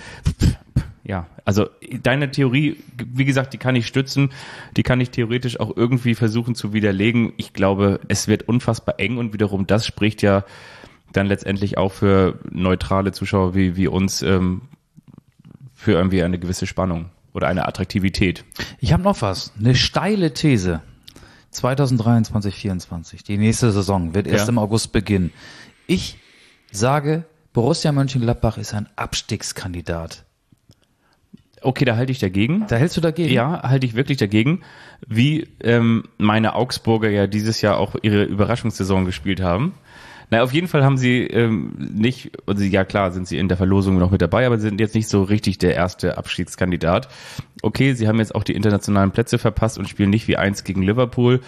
Ja, also deine Theorie, wie gesagt, die kann ich stützen, die kann ich theoretisch auch irgendwie versuchen zu widerlegen. Ich glaube, es wird unfassbar eng und wiederum das spricht ja dann letztendlich auch für neutrale Zuschauer wie, wie uns ähm, für irgendwie eine gewisse Spannung oder eine Attraktivität. Ich habe noch was, eine steile These. zwanzig dreiundzwanzig, vierundzwanzig, die nächste Saison wird erst ja. im August beginnen. Ich sage, Borussia Mönchengladbach ist ein Abstiegskandidat. Okay, da halte ich dagegen. Da hältst du dagegen? Ja, halte ich wirklich dagegen. Wie ähm, meine Augsburger ja dieses Jahr auch ihre Überraschungssaison gespielt haben. Na, auf jeden Fall haben sie ähm, nicht, also ja klar, sind sie in der Verlosung noch mit dabei, aber sie sind jetzt nicht so richtig der erste Abschiedskandidat. Okay, sie haben jetzt auch die internationalen Plätze verpasst und spielen nicht wie eins gegen Liverpool.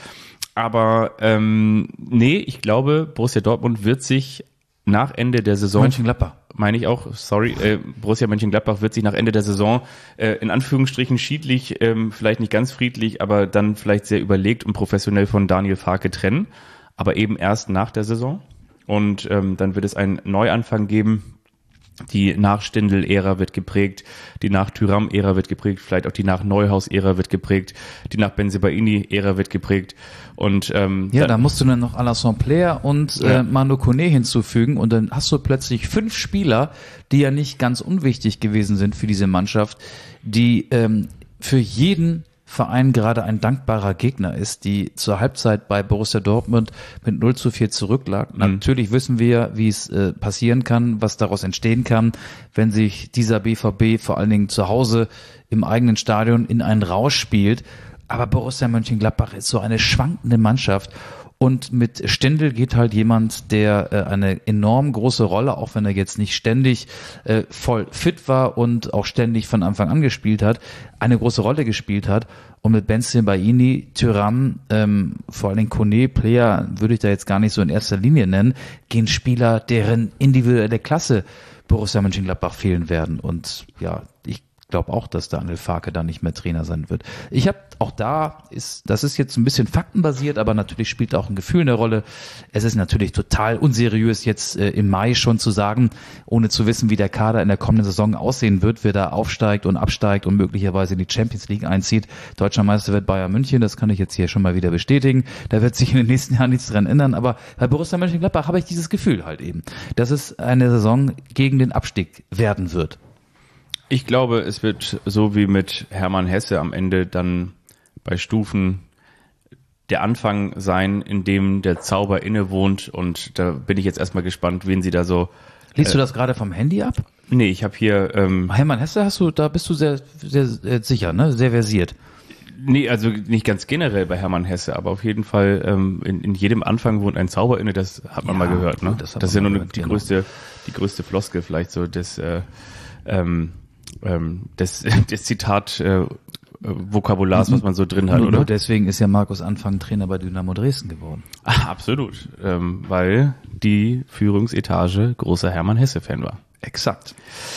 Aber ähm, nee, ich glaube, Borussia Dortmund wird sich nach Ende der Saison, Mönchengladbach, meine ich auch, sorry, äh, Borussia Mönchengladbach wird sich nach Ende der Saison äh, in Anführungsstrichen schiedlich, ähm, vielleicht nicht ganz friedlich, aber dann vielleicht sehr überlegt und professionell von Daniel Farke trennen, aber eben erst nach der Saison. Und ähm, dann wird es einen Neuanfang geben. Die Nach-Stindl-Ära wird geprägt, die Nach-Thuram-Ära wird geprägt, vielleicht auch die Nach-Neuhaus-Ära wird geprägt, die Nach-Bensebaini-Ära wird geprägt. Und ähm, ja, dann, da musst du dann noch Alassane Player und ja. äh, Manu Kone hinzufügen und dann hast du plötzlich fünf Spieler, die ja nicht ganz unwichtig gewesen sind für diese Mannschaft, die ähm, für jeden Verein gerade ein dankbarer Gegner ist, die zur Halbzeit bei Borussia Dortmund mit null zu vier zurücklag. Mhm. Natürlich wissen wir, wie es äh, passieren kann, was daraus entstehen kann, wenn sich dieser B V B vor allen Dingen zu Hause im eigenen Stadion in einen Rausch spielt. Aber Borussia Mönchengladbach ist so eine schwankende Mannschaft. Und mit Stindl geht halt jemand, der äh, eine enorm große Rolle, auch wenn er jetzt nicht ständig äh, voll fit war und auch ständig von Anfang an gespielt hat, eine große Rolle gespielt hat. Und mit Bensebaini, Thuram, ähm, vor allen Dingen Kone, Player, würde ich da jetzt gar nicht so in erster Linie nennen, gehen Spieler, deren individuelle Klasse Borussia Mönchengladbach fehlen werden. Und ja, ich glaube auch, dass Daniel Farke da nicht mehr Trainer sein wird. Ich habe auch da, ist das ist jetzt ein bisschen faktenbasiert, aber natürlich spielt auch ein Gefühl eine Rolle. Es ist natürlich total unseriös, jetzt äh, im Mai schon zu sagen, ohne zu wissen, wie der Kader in der kommenden Saison aussehen wird, wer da aufsteigt und absteigt und möglicherweise in die Champions League einzieht. Deutscher Meister wird Bayern München, das kann ich jetzt hier schon mal wieder bestätigen. Da wird sich in den nächsten Jahren nichts dran ändern, aber bei Borussia Mönchengladbach habe ich dieses Gefühl halt eben, dass es eine Saison gegen den Abstieg werden wird. Ich glaube, es wird so wie mit Hermann Hesse am Ende dann bei Stufen der Anfang sein, in dem der Zauber innewohnt, und da bin ich jetzt erstmal gespannt, wen sie da so... Liest äh, du das gerade vom Handy ab? Nee, ich habe hier... Ähm, Hermann Hesse hast du, da bist du sehr, sehr, sehr sicher, ne? Sehr versiert. Nee, also nicht ganz generell bei Hermann Hesse, aber auf jeden Fall ähm, in, in jedem Anfang wohnt ein Zauber inne, das hat man ja, mal gehört, ne? Das, das ist ja nur gehört, die genau. größte, die größte Floskel vielleicht so des, äh, ähm, ähm, des, des Zitat äh, Vokabulars, was man so drin hat, nur, oder? Nur deswegen ist ja Markus Anfang Trainer bei Dynamo Dresden geworden. Ah, absolut, ähm, weil die Führungsetage großer Hermann Hesse-Fan war. Exakt.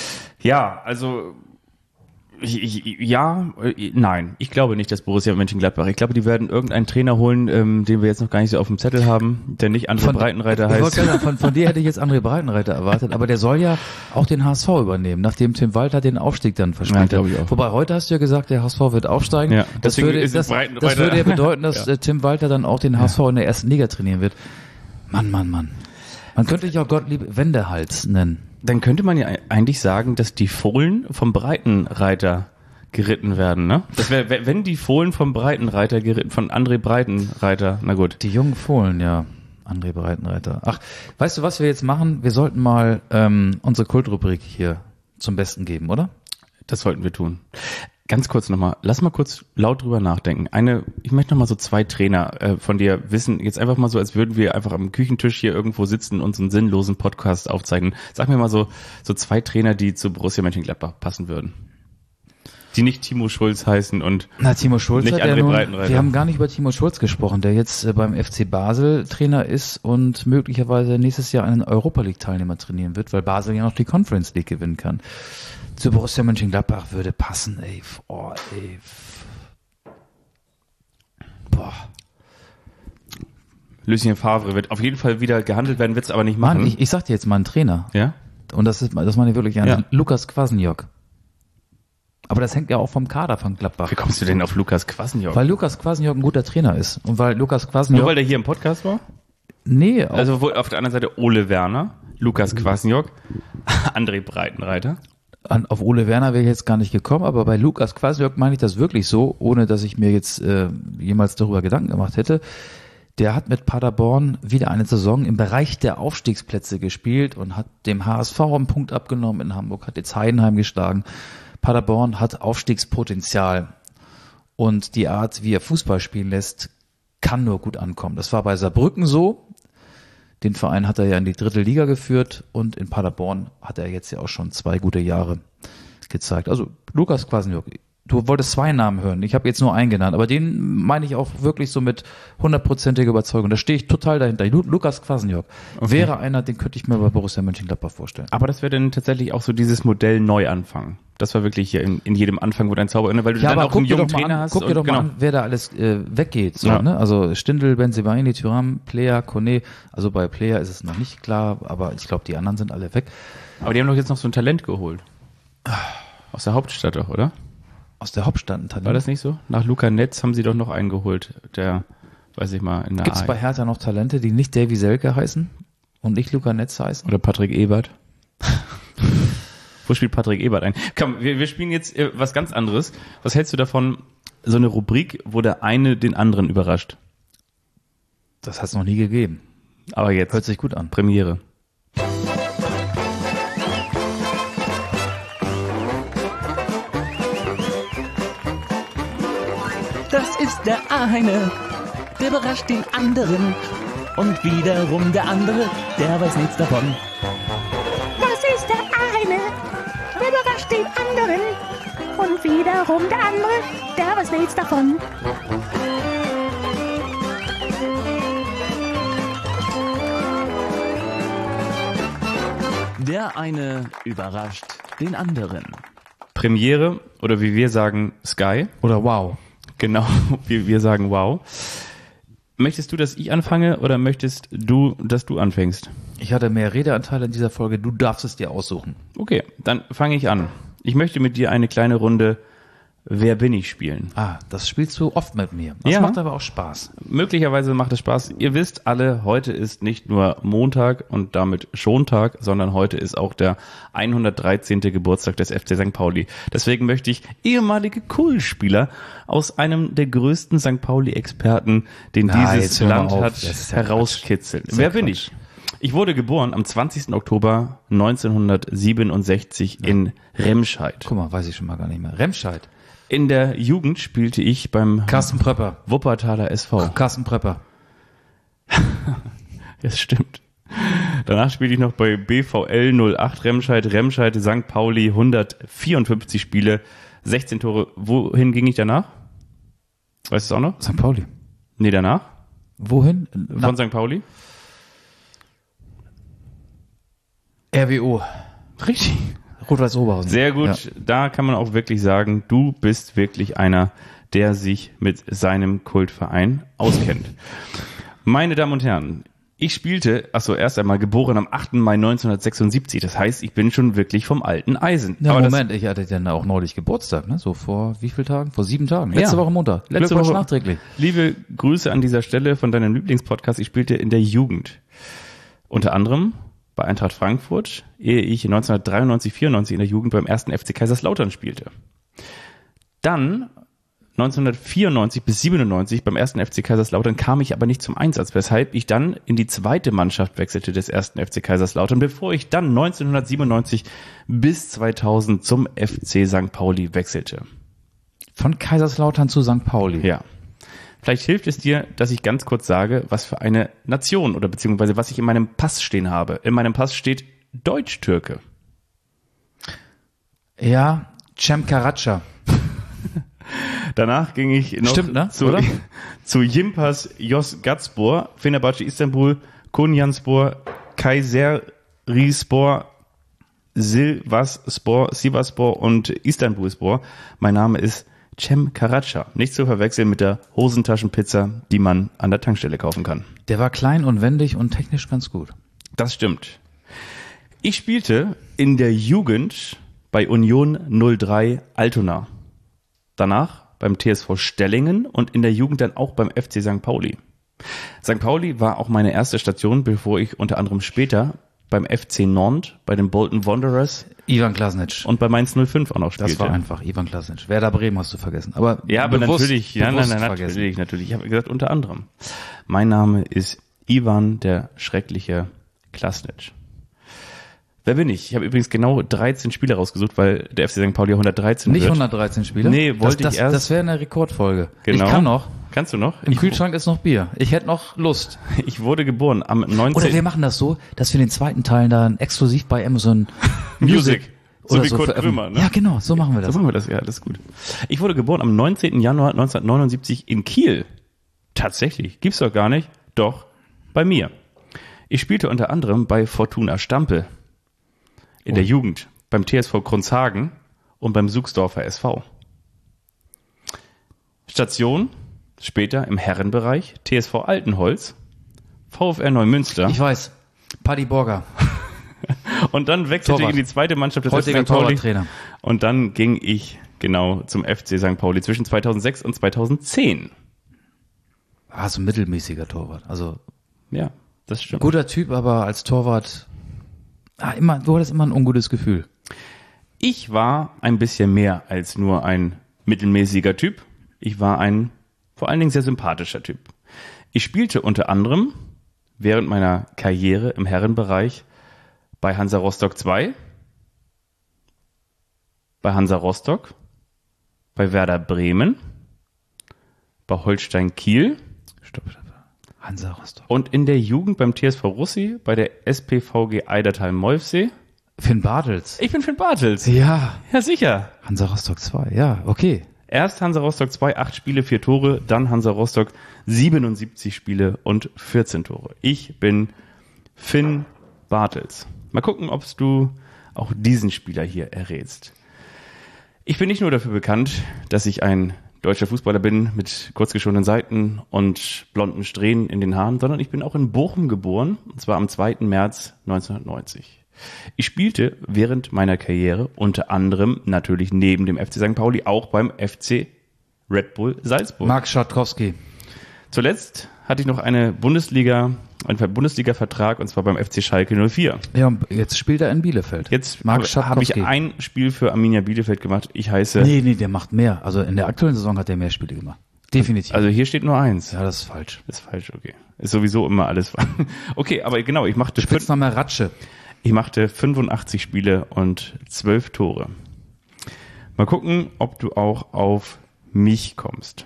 Ja, also Ich, ich, ja, äh, nein. Ich glaube nicht, dass Borussia Mönchengladbach. Ich glaube, die werden irgendeinen Trainer holen, ähm, den wir jetzt noch gar nicht so auf dem Zettel haben, der nicht André Von, Breitenreiter ich heißt. Sagen, von, von dir hätte ich jetzt André Breitenreiter erwartet, aber der soll ja auch den H S V übernehmen, nachdem Tim Walter den Aufstieg dann verspricht ja, hat. Wobei heute hast du ja gesagt, der H S V wird aufsteigen. Ja, das, würde, das, das würde ja bedeuten, dass ja. Tim Walter dann auch den H S V ja. in der ersten Liga trainieren wird. Mann, Mann, Mann. Man könnte dich auch Gottlieb Wendehals nennen. Dann könnte man ja eigentlich sagen, dass die Fohlen vom Breitenreiter geritten werden, ne? Das wäre, wenn die Fohlen vom Breitenreiter geritten, von André Breitenreiter, na gut. Die jungen Fohlen, ja. André Breitenreiter. Ach, weißt du, was wir jetzt machen? Wir sollten mal ähm, unsere Kultrubrik hier zum Besten geben, oder? Das sollten wir tun. Ganz kurz nochmal, lass mal kurz laut drüber nachdenken. Eine, ich möchte nochmal so zwei Trainer äh, von dir wissen, jetzt einfach mal so, als würden wir einfach am Küchentisch hier irgendwo sitzen und so einen sinnlosen Podcast aufzeichnen. Sag mir mal so, so zwei Trainer, die zu Borussia Mönchengladbach passen würden. Die nicht Timo Schulz heißen und Na, Timo Schulz nicht hat ja André nun, Breitenreiter. wir haben gar nicht über Timo Schulz gesprochen, der jetzt äh, beim F C Basel Trainer ist und möglicherweise nächstes Jahr einen Europa-League-Teilnehmer trainieren wird, weil Basel ja noch die Conference League gewinnen kann. Zu Borussia Mönchengladbach würde passen, ey. Oh, ey. Boah. Lucien Favre wird auf jeden Fall wieder gehandelt werden, wird es aber nicht machen. Mann, ich, ich sag dir jetzt mal einen Trainer. Ja? Und das ist, das meine ich wirklich ernst. Ja. Lukas Kwasniok. Aber das hängt ja auch vom Kader von Gladbach. Wie kommst du denn auf Lukas Kwasniok? Weil Lukas Kwasniok ein guter Trainer ist. Und weil Lukas Kwasniok... Nur weil der hier im Podcast war? Nee, auch, Also wo, auf der anderen Seite Ole Werner, Lukas Kwasniok, André Breitenreiter. an, auf Ole Werner wäre ich jetzt gar nicht gekommen, aber bei Lukas Kwasniok meine ich das wirklich so, ohne dass ich mir jetzt äh, jemals darüber Gedanken gemacht hätte. Der hat mit Paderborn wieder eine Saison im Bereich der Aufstiegsplätze gespielt und hat dem H S V einen Punkt abgenommen in Hamburg, hat jetzt Heidenheim geschlagen. Paderborn hat Aufstiegspotenzial und die Art, wie er Fußball spielen lässt, kann nur gut ankommen. Das war bei Saarbrücken so. Den Verein hat er ja in die dritte Liga geführt und in Paderborn hat er jetzt ja auch schon zwei gute Jahre gezeigt. Also Lukas Kwasniok, du wolltest zwei Namen hören, ich habe jetzt nur einen genannt, aber den meine ich auch wirklich so mit hundertprozentiger Überzeugung. Da stehe ich total dahinter. Lu- Lukas Kwasniok Okay. wäre einer, den könnte ich mir bei Borussia Mönchengladbach vorstellen. Aber das wäre dann tatsächlich auch so dieses Modell Neuanfang. Das war wirklich hier in, in jedem Anfang, wo dein Zauber, weil du Ja, dann aber auch einen guck dir jungen doch mal Trainer an, hast. guck dir und doch mal genau. an, wer da alles äh, weggeht. So, Ja. ne? Also Stindl, Benzebaini, Thuram, Player, Kone. Also bei Player ist es noch nicht klar, aber ich glaube, die anderen sind alle weg. Aber die haben doch jetzt noch so ein Talent geholt. Aus der Hauptstadt doch, oder? Aus der Hauptstadt ein Talent. War das nicht so? Nach Luca Netz haben sie doch noch einen geholt, der, weiß ich mal, in der Gibt es A I. bei Hertha noch Talente, die nicht Davy Selke heißen und nicht Luca Netz heißen? Oder Patrick Ebert. Wo spielt Patrick Ebert ein? Komm, wir, wir spielen jetzt äh, was ganz anderes. Was hältst du davon, so eine Rubrik, wo der eine den anderen überrascht? Das hat es noch nie gegeben. Aber jetzt, Hört sich gut an. Premiere. Das ist der eine, der überrascht den anderen. Und wiederum der andere, der weiß nichts davon. Das ist der eine, der überrascht den anderen. Und wiederum der andere, der weiß nichts davon. Der eine überrascht den anderen. Premiere, oder wie wir sagen, Sky. Oder wow. Genau, wie wir sagen, wow. Möchtest du, dass ich anfange oder möchtest du, dass du anfängst? Ich hatte mehr Redeanteile in dieser Folge. Du darfst es dir aussuchen. Okay, dann fange ich an. Ich möchte mit dir eine kleine Runde Wer bin ich spielen. Ah, das spielst du oft mit mir. Das Ja. macht aber auch Spaß. Möglicherweise macht es Spaß. Ihr wisst alle, heute ist nicht nur Montag und damit Schontag, sondern heute ist auch der hundertdreizehnte Geburtstag des F C Sankt Pauli. Deswegen möchte ich ehemalige Kultspieler aus einem der größten Sankt Pauli-Experten, den Na, dieses jetzt hör mal Land auf. hat, Das ist ja herauskitzeln. Das ist ja Wer bin Quatsch. ich? Ich wurde geboren am zwanzigsten Oktober neunzehnhundertsiebenundsechzig in Remscheid. Guck mal, weiß ich schon mal gar nicht mehr. Remscheid. In der Jugend spielte ich beim Carsten Pröpper. Wuppertaler S V. Carsten Pröpper. Das stimmt. Danach spielte ich noch bei B V L null acht Remscheid, Remscheid, Sankt Pauli, hundertvierundfünfzig Spiele, sechzehn Tore. Wohin ging ich danach? Weißt du es auch noch? Sankt Pauli. Nee, danach? Wohin? Von Sankt Pauli? R W O. Richtig. Rot-Weiß Oberhausen. Sehr gut. Ja. Da kann man auch wirklich sagen, du bist wirklich einer, der sich mit seinem Kultverein auskennt. Meine Damen und Herren, ich spielte, achso, erst einmal geboren am achten Mai neunzehnhundertsechsundsiebzig. Das heißt, ich bin schon wirklich vom alten Eisen. Ja, Aber das- Moment, ich hatte dann auch neulich Geburtstag, ne? So vor wie vielen Tagen? Vor sieben Tagen. Letzte Ja. Woche Montag. Letzte Glückwunsch Woche. nachträglich. Liebe Grüße an dieser Stelle von deinem Lieblingspodcast. Ich spielte in der Jugend. Unter anderem bei Eintracht Frankfurt, ehe ich neunzehnhundertdreiundneunzig, vierundneunzig in der Jugend beim ersten F C Kaiserslautern spielte. Dann neunzehnhundertvierundneunzig bis siebenundneunzig beim ersten F C Kaiserslautern kam ich aber nicht zum Einsatz, weshalb ich dann in die zweite Mannschaft wechselte des ersten F C Kaiserslautern, bevor ich dann neunzehnhundertsiebenundneunzig bis zweitausend zum F C Sankt Pauli wechselte. Von Kaiserslautern zu Sankt Pauli. Ja. Vielleicht hilft es dir, dass ich ganz kurz sage, was für eine Nation oder beziehungsweise was ich in meinem Pass stehen habe. In meinem Pass steht Deutsch-Türke. Ja, Cem Karaca. Danach ging ich noch Stimmt, ne? zu, Oder? zu Yilmaz Yozgatspor, Fenerbahce Istanbul, Konyaspor, Kayserispor, Sivasspor, Sivasspor und Istanbulspor. Mein Name ist Cem Karaca. Nicht zu verwechseln mit der Hosentaschenpizza, die man an der Tankstelle kaufen kann. Der war klein und wendig und technisch ganz gut. Das stimmt. Ich spielte in der Jugend bei Union null drei Altona. Danach beim T S V Stellingen und in der Jugend dann auch beim F C Sankt Pauli. Sankt Pauli war auch meine erste Station, bevor ich unter anderem später beim F C Nantes, bei den Bolton Wanderers Ivan Klasnic. und bei Mainz null fünf auch noch spielte. Das war einfach, Ivan Klasnic. Werder Bremen hast du vergessen. Aber Ja, aber bewusst, natürlich, ja, nein, bewusst nein, vergessen. natürlich, natürlich. Ich habe gesagt, unter anderem. Mein Name ist Ivan, der schreckliche Klasnic. Wer bin ich? Ich habe übrigens genau dreizehn Spiele rausgesucht, weil der F C Sankt Pauli hundertdreizehn Nicht wird. hundertdreizehn Spieler? Nee, wollte das, ich das, erst. Das wäre eine Rekordfolge. Genau. Ich kann noch. Kannst du noch? Im Ich, Kühlschrank ist noch Bier. Ich hätte noch Lust. ich wurde geboren am neunzehnten Oder wir machen das so, dass wir den zweiten Teil dann exklusiv bei Amazon Music. So oder wie Kurt veröffentlichen. Krömer, ne? Ja, genau, so machen wir das. So machen wir das, ja, das ist gut. Ich wurde geboren am neunzehnten Januar neunzehnhundertneunundsiebzig in Kiel. Tatsächlich. Gibt's doch gar nicht. Doch, bei mir. Ich spielte unter anderem bei Fortuna Stampe in Oh. der Jugend, beim T S V Kronshagen und beim Suchsdorfer S V. Station, später im Herrenbereich, T S V Altenholz, VfR Neumünster. Ich weiß. Paddy Borger. Und dann wechselte Torwart. ich in die zweite Mannschaft des F C Heutiger Sankt Pauli. Torwarttrainer. Und dann ging ich genau zum F C Sankt Pauli zwischen zweitausendsechs und zweitausendzehn. Ah, so ein mittelmäßiger Torwart. Also Ja, das stimmt. guter Typ, aber als Torwart ah, immer, du hattest immer ein ungutes Gefühl. Ich war ein bisschen mehr als nur ein mittelmäßiger Typ. Ich war ein vor allen Dingen sehr sympathischer Typ. Ich spielte unter anderem während meiner Karriere im Herrenbereich bei Hansa Rostock zwei, bei Hansa Rostock, bei Werder Bremen, bei Holstein Kiel Stopp, stopp. Hansa Rostock. und in der Jugend beim T S V Russi, bei der S P V G Eidertal-Molfsee. Finn Bartels. Ich bin Finn Bartels. Ja. Ja, sicher. Hansa Rostock zwei, ja, okay. Erst Hansa Rostock zwei, acht Spiele, vier Tore, dann Hansa Rostock siebenundsiebzig Spiele und vierzehn Tore. Ich bin Finn Bartels. Mal gucken, ob du auch diesen Spieler hier errätst. Ich bin nicht nur dafür bekannt, dass ich ein deutscher Fußballer bin mit kurzgeschorenen Seiten und blonden Strähnen in den Haaren, sondern ich bin auch in Bochum geboren, und zwar am zweiten März neunzehnhundertneunzig. Ich spielte während meiner Karriere unter anderem natürlich neben dem F C Sankt Pauli auch beim F C Red Bull Salzburg. Marc Schatkowski. Zuletzt hatte ich noch eine Bundesliga, einen Bundesliga-Vertrag, und zwar beim F C Schalke null vier. Ja, und jetzt spielt er in Bielefeld. Jetzt Marc habe hab ich Schatkowski. ein Spiel für Arminia Bielefeld gemacht. Ich heiße, Nee, nee, der macht mehr. Also in der aktuellen Saison hat er mehr Spiele gemacht. Definitiv. also hier steht nur eins. ja, das ist falsch. Ist falsch, okay. Ist sowieso immer alles. Okay, aber genau, ich machte, fün- Spitzname Ratsche. ich machte fünfundachtzig Spiele und zwölf Tore. Mal gucken, ob du auch auf mich kommst.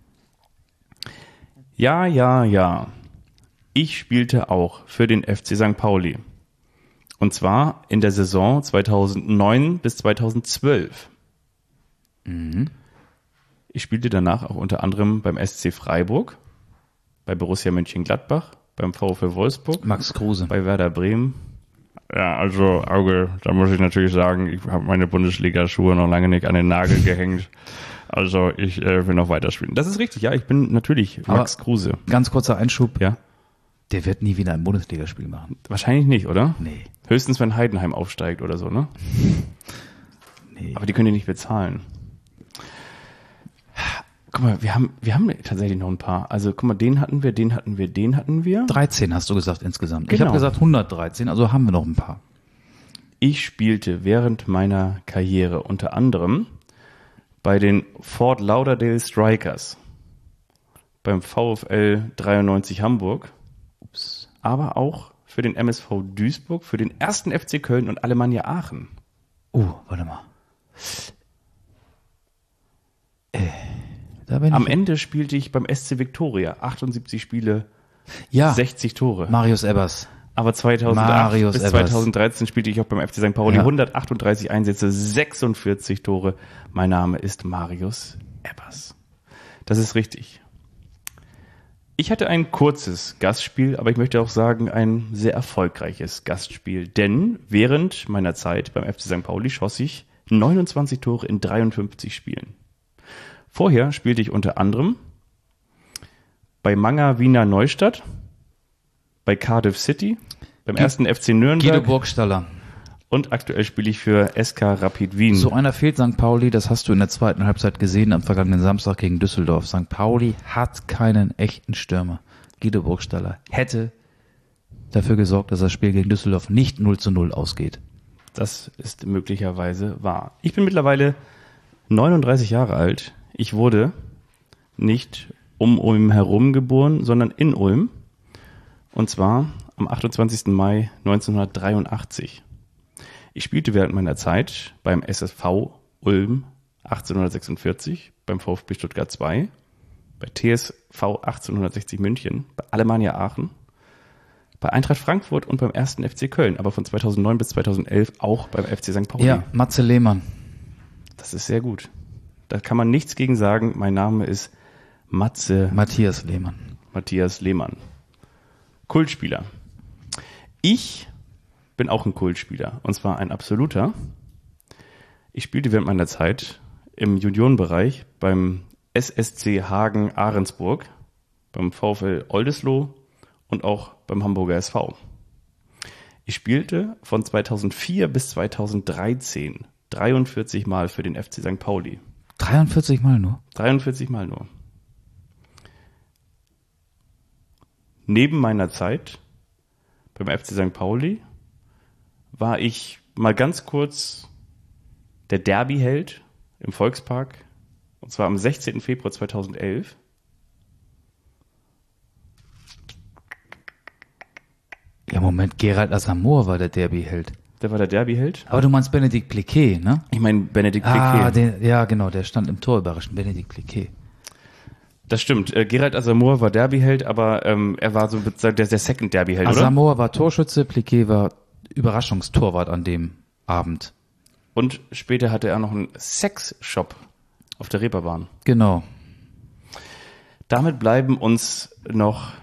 Ja, ja, ja. Ich spielte auch für den F C Sankt Pauli. Und zwar in der Saison zweitausendneun bis zweitausendzwölf. Ich spielte danach auch unter anderem beim S C Freiburg, bei Borussia Mönchengladbach, beim VfL Wolfsburg, Max Kruse. bei Werder Bremen. Ja, also Auge, da muss ich natürlich sagen, ich habe meine Bundesliga-Schuhe noch lange nicht an den Nagel gehängt. Also ich äh, will noch weiterspielen. Das ist richtig, ja, ich bin natürlich Max Aber- Kruse. Ganz kurzer Einschub. Ja, Der wird nie wieder ein Bundesligaspiel machen. wahrscheinlich nicht, oder? Nee. Höchstens, wenn Heidenheim aufsteigt oder so, ne? Nee. Aber die können die nicht bezahlen. Guck mal, wir haben, wir haben tatsächlich noch ein paar. Also guck mal, den hatten wir, den hatten wir, den hatten wir. dreizehn hast du gesagt insgesamt. Ich Genau. habe gesagt hundertdreizehn, also haben wir noch ein paar. Ich spielte während meiner Karriere unter anderem bei den Fort Lauderdale Strikers, beim VfL dreiundneunzig Hamburg, Ups. aber auch für den M S V Duisburg, für den ersten F C Köln und Alemannia Aachen. Oh, warte mal. Äh, da bin Am ich Ende spielte ich beim S C Viktoria, achtundsiebzig Spiele, ja, sechzig Tore. Marius Ebbers. Aber zweitausendacht Marius bis Ebbers. zweitausenddreizehn spielte ich auch beim F C Sankt Pauli, Ja. hundertachtunddreißig Einsätze, sechsundvierzig Tore. Mein Name ist Marius Ebbers. Das ist richtig. Ich hatte ein kurzes Gastspiel, aber ich möchte auch sagen, ein sehr erfolgreiches Gastspiel. Denn während meiner Zeit beim F C Sankt Pauli schoss ich neunundzwanzig Tore in dreiundfünfzig Spielen. Vorher spielte ich unter anderem bei Manga Wiener Neustadt, bei Cardiff City, beim ersten F C Nürnberg Guido Burgstaller. und aktuell spiele ich für S K Rapid Wien. So einer fehlt Sankt Pauli, das hast du in der zweiten Halbzeit gesehen am vergangenen Samstag gegen Düsseldorf. Sankt Pauli hat keinen echten Stürmer. Guido Burgstaller hätte dafür gesorgt, dass das Spiel gegen Düsseldorf nicht null zu null ausgeht. Das ist möglicherweise wahr. Ich bin mittlerweile neununddreißig Jahre alt. Ich wurde nicht um Ulm herum geboren, sondern in Ulm. Und zwar am achtundzwanzigsten Mai neunzehnhundertdreiundachtzig. Ich spielte während meiner Zeit beim S S V Ulm achtzehnhundertsechsundvierzig, beim VfB Stuttgart zwei, bei T S V achtzehnhundertsechzig München, bei Alemannia Aachen, bei Eintracht Frankfurt und beim ersten F C Köln, aber von zweitausendneun bis zweitausendelf auch beim F C Sankt Pauli. Ja, Matze Lehmann. Das ist sehr gut. Da kann man nichts gegen sagen. Mein Name ist Matze Matthias Lehmann. Matthias Lehmann. Kultspieler. Ich bin auch ein Kultspieler, und zwar ein absoluter. Ich spielte während meiner Zeit im Juniorenbereich beim S S C Hagen Ahrensburg, beim VfL Oldesloe und auch beim Hamburger S V. Ich spielte von zweitausendvier bis zweitausenddreizehn dreiundvierzig Mal für den F C Sankt Pauli. dreiundvierzig Mal nur? dreiundvierzig Mal nur. Neben meiner Zeit beim F C Sankt Pauli war ich mal ganz kurz der Derby-Held im Volkspark, und zwar am sechzehnten Februar zweitausendelf. Ja, Moment, Gerald Asamoah war der Derby-Held. Der war der Derby-Held. Aber du meinst Benedikt Pliquet, ne? Ich meine Benedikt Ah, Pliquet. der, ja, genau, der stand im Tor überraschend, Benedikt Pliquet. Das stimmt. Äh, Gerald Asamoah war Derby-Held, aber ähm, er war so der, der Second Derby-Held, oder? Asamoah war Torschütze, Pliquet war Überraschungstorwart an dem Abend. Und später hatte er noch einen Sex-Shop auf der Reeperbahn. Genau. Damit bleiben uns noch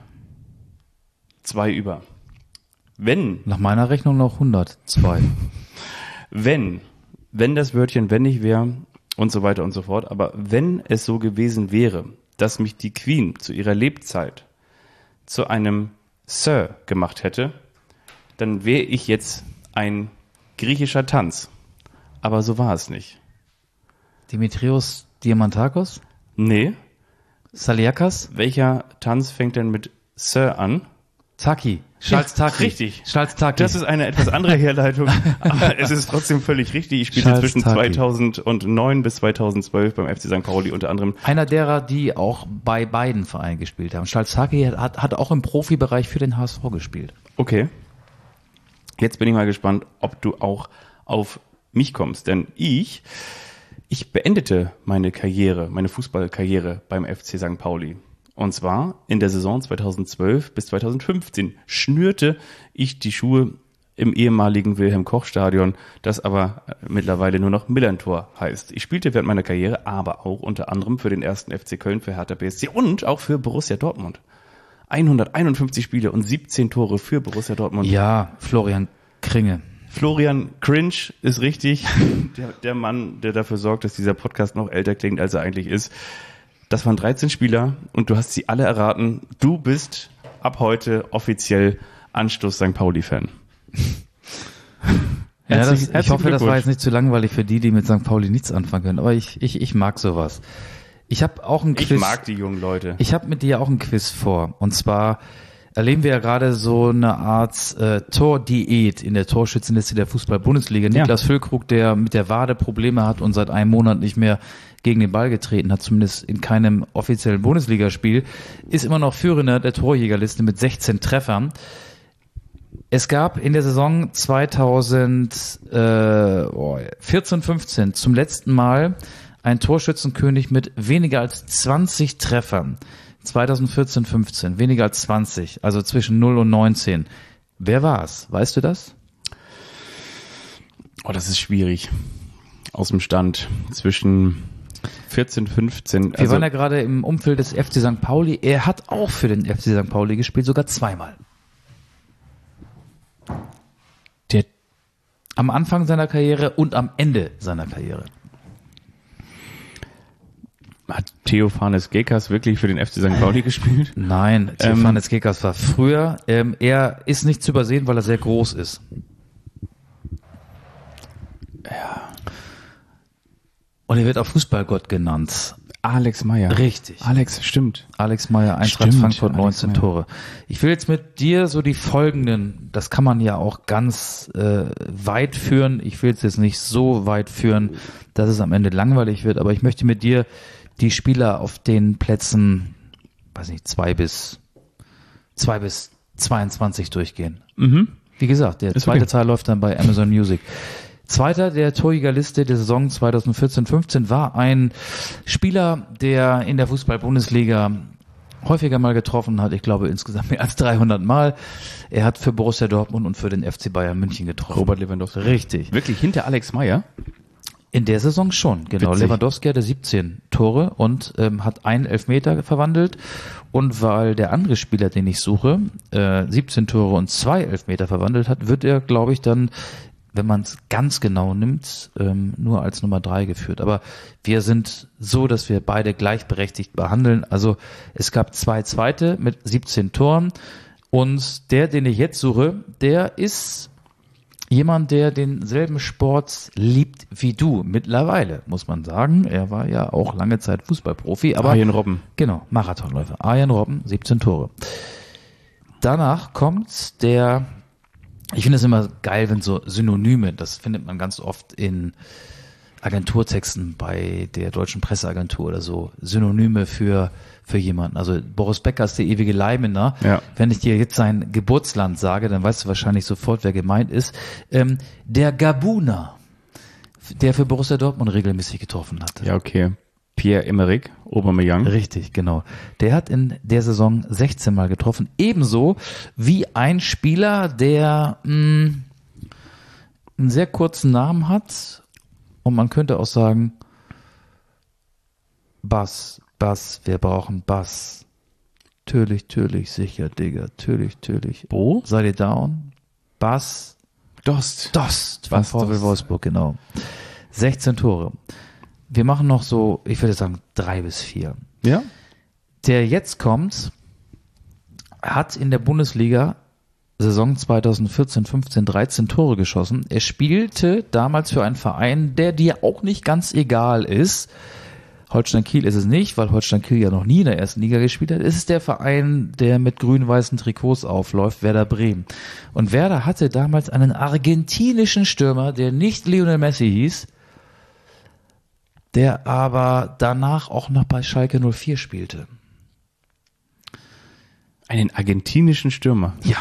zwei über. Wenn, Nach meiner Rechnung noch hundertzwei. wenn, wenn das Wörtchen wenn nicht wäre und so weiter und so fort, aber wenn es so gewesen wäre, dass mich die Queen zu ihrer Lebzeit zu einem Sir gemacht hätte, dann wäre ich jetzt ein griechischer Tanz. Aber so war es nicht. Dimitrios Diamantakos? Nee, Saliakas? welcher Tanz fängt denn mit Sir an? Taki. Charles Taki. Richtig. Charles Taki. Das ist eine etwas andere Herleitung, aber es ist trotzdem völlig richtig. Ich spielte Charles zwischen Taki. zweitausendneun bis zweitausendzwölf beim F C Sankt Pauli unter anderem. Einer derer, die auch bei beiden Vereinen gespielt haben. Charles Taki hat, hat auch im Profibereich für den H S V gespielt. Okay. Jetzt bin ich mal gespannt, ob du auch auf mich kommst, denn ich, ich beendete meine Karriere, meine Fußballkarriere beim F C Sankt Pauli. Und zwar in der Saison zweitausendzwölf bis zweitausendfünfzehn schnürte ich die Schuhe im ehemaligen Wilhelm-Koch-Stadion, das aber mittlerweile nur noch Millerntor heißt. Ich spielte während meiner Karriere aber auch unter anderem für den ersten F C Köln, für Hertha B S C und auch für Borussia Dortmund. hunderteinundfünfzig Spiele und siebzehn Tore für Borussia Dortmund. Ja, Florian Kringe. Florian Cringe ist richtig, der, der Mann, der dafür sorgt, dass dieser Podcast noch älter klingt, als er eigentlich ist. Das waren dreizehn Spieler und du hast sie alle erraten. Du bist ab heute offiziell Anstoß Sankt Pauli-Fan. Ja, das, Herzlichen- ich hoffe, das war Glückwunsch. jetzt nicht zu langweilig für die, die mit Sankt Pauli nichts anfangen können. Aber ich, ich, ich mag sowas. Ich habe auch ein Ich Quiz. mag die jungen Leute. Ich habe mit dir auch ein Quiz vor. Und zwar erleben wir ja gerade so eine Art äh, Tordiät in der Torschützenliste der Fußball-Bundesliga. Ja. Niklas Füllkrug, der mit der Wade Probleme hat und seit einem Monat nicht mehr gegen den Ball getreten hat, zumindest in keinem offiziellen Bundesligaspiel, ist immer noch Führender der Torjägerliste mit sechzehn Treffern. Es gab in der Saison zweitausendvierzehn fünfzehn zum letzten Mal einen Torschützenkönig mit weniger als zwanzig Treffern. zweitausendvierzehn fünfzehn, weniger als zwanzig, also zwischen null und neunzehn. Wer war es? Weißt du das? Oh, das ist schwierig. Aus dem Stand zwischen vierzehn, fünfzehn. Wir Also, waren ja gerade im Umfeld des F C Sankt Pauli. Er hat auch für den F C Sankt Pauli gespielt, sogar zweimal. der, Am Anfang seiner Karriere und am Ende seiner Karriere. hat Theophanes Gekas wirklich für den F C Sankt Pauli gespielt? Nein, Theophanes ähm, Gekas war früher. Ähm, er ist nicht zu übersehen, weil er sehr groß ist. Ja. Und er wird auch Fußballgott genannt. Alex Meyer. Richtig. Alex, stimmt. Alex Meyer, Eintracht Stimmt, Frankfurt, Alex neunzehn Meyer. Tore. Ich will jetzt mit dir so die folgenden, das kann man ja auch ganz äh, weit führen. Ich will es jetzt nicht so weit führen, dass es am Ende langweilig wird, aber ich möchte mit dir die Spieler auf den Plätzen, weiß nicht, zwei bis zwei bis zweiundzwanzig durchgehen. Mhm. Wie gesagt, der Ist zweite okay. Teil läuft dann bei Amazon Music. Zweiter der Torjägerliste der Saison zweitausendvierzehn fünfzehn war ein Spieler, der in der Fußball-Bundesliga häufiger mal getroffen hat. Ich glaube insgesamt mehr als dreihundert Mal. Er hat für Borussia Dortmund und für den F C Bayern München getroffen. Robert Lewandowski. Richtig. Wirklich hinter Alex Meyer? In der Saison schon, genau. Witzig. Lewandowski hatte siebzehn Tore und ähm, hat einen Elfmeter verwandelt. Und weil der andere Spieler, den ich suche, äh, siebzehn Tore und zwei Elfmeter verwandelt hat, wird er, glaube ich, dann, wenn man es ganz genau nimmt, ähm, nur als Nummer drei geführt. Aber wir sind so, dass wir beide gleichberechtigt behandeln. Also es gab zwei Zweite mit siebzehn Toren. Und der, den ich jetzt suche, der ist jemand, der denselben Sport liebt wie du. Mittlerweile, muss man sagen. Er war ja auch lange Zeit Fußballprofi. Aber Arjen Robben. Genau, Marathonläufer. Arjen Robben, siebzehn Tore. Danach kommt der, ich finde es immer geil, wenn so Synonyme, das findet man ganz oft in Agenturtexten bei der Deutschen Presseagentur oder so, Synonyme für für jemanden. Also Boris Becker ist der ewige Leihmänner. Ja. Wenn ich dir jetzt sein Geburtsland sage, dann weißt du wahrscheinlich sofort, wer gemeint ist. Ähm, der Gabuner, der für Borussia Dortmund regelmäßig getroffen hat. Ja, okay. Pierre-Emerick Aubameyang. Richtig, genau. Der hat in der Saison sechzehn Mal getroffen. Ebenso wie ein Spieler, der mh, einen sehr kurzen Namen hat. Und man könnte auch sagen, Bass, Bass, wir brauchen Bass. Türlich, türlich, sicher, Digga. Türlich, türlich. Bo? Seid ihr down? Bass, Dost. Dost von Bass VfL Dost. Wolfsburg, genau. sechzehn Tore. Wir machen noch so, ich würde sagen, drei bis vier. Ja? Der jetzt kommt, hat in der Bundesliga Saison zweitausendvierzehn fünfzehn dreizehn Tore geschossen. Er spielte damals für einen Verein, der dir auch nicht ganz egal ist. Holstein Kiel ist es nicht, weil Holstein Kiel ja noch nie in der ersten Liga gespielt hat. Es ist der Verein, der mit grün-weißen Trikots aufläuft, Werder Bremen. Und Werder hatte damals einen argentinischen Stürmer, der nicht Lionel Messi hieß, der aber danach auch noch bei Schalke null vier spielte. Einen argentinischen Stürmer. Ja.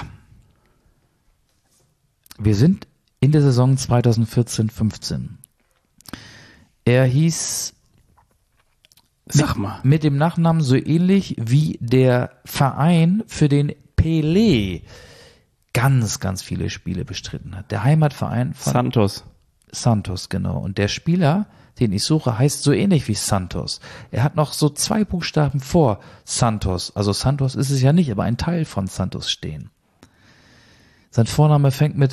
Wir sind in der Saison zweitausendvierzehn fünfzehn. Er hieß Sag mal. mit dem Nachnamen so ähnlich wie der Verein, für den Pelé ganz, ganz viele Spiele bestritten hat. Der Heimatverein von Santos. Santos, genau. Und der Spieler, den ich suche, heißt so ähnlich wie Santos. Er hat noch so zwei Buchstaben vor Santos. Also Santos ist es ja nicht, aber ein Teil von Santos stehen. Sein Vorname fängt mit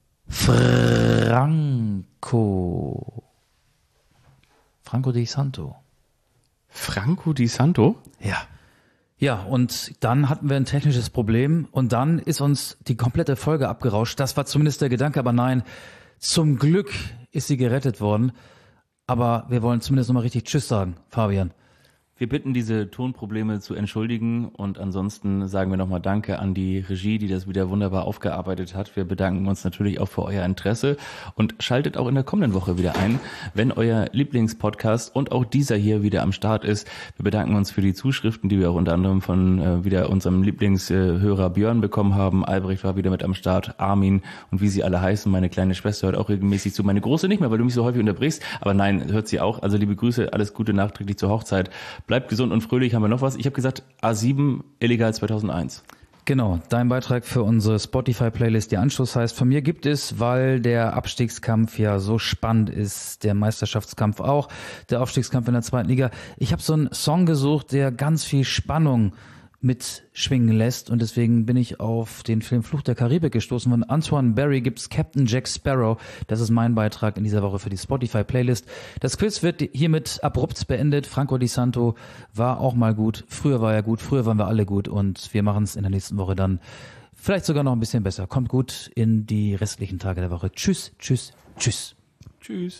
Franco. Franco Di Santo. Franco Di Santo? Ja. Ja, und dann hatten wir ein technisches Problem und dann ist uns die komplette Folge abgerauscht. Das war zumindest der Gedanke, aber nein, zum Glück ist sie gerettet worden. Aber wir wollen zumindest nochmal richtig Tschüss sagen, Fabian. Wir bitten, diese Tonprobleme zu entschuldigen und ansonsten sagen wir nochmal Danke an die Regie, die das wieder wunderbar aufgearbeitet hat. Wir bedanken uns natürlich auch für euer Interesse und schaltet auch in der kommenden Woche wieder ein, wenn euer Lieblingspodcast und auch dieser hier wieder am Start ist. Wir bedanken uns für die Zuschriften, die wir auch unter anderem von äh, wieder unserem Lieblingshörer Björn bekommen haben. Albrecht war wieder mit am Start, Armin und wie sie alle heißen. Meine kleine Schwester hört auch regelmäßig zu. Meine große nicht mehr, weil du mich so häufig unterbrichst. Aber nein, hört sie auch. Also liebe Grüße, alles Gute nachträglich zur Hochzeit. Bleibt gesund und fröhlich. Haben wir noch was? Ich habe gesagt, A sieben illegal zweitausendeins. Genau, dein Beitrag für unsere Spotify-Playlist, die Anschluss heißt. Von mir gibt es, weil der Abstiegskampf ja so spannend ist, der Meisterschaftskampf auch, der Aufstiegskampf in der zweiten Liga. Ich habe so einen Song gesucht, der ganz viel Spannung mitschwingen lässt und deswegen bin ich auf den Film Fluch der Karibik gestoßen. Von Antoine Barry gibt's Captain Jack Sparrow. Das ist mein Beitrag in dieser Woche für die Spotify-Playlist. Das Quiz wird hiermit abrupt beendet. Franco Di Santo war auch mal gut. Früher war er gut, früher waren wir alle gut und wir machen es in der nächsten Woche dann vielleicht sogar noch ein bisschen besser. Kommt gut in die restlichen Tage der Woche. Tschüss, tschüss, tschüss. Tschüss.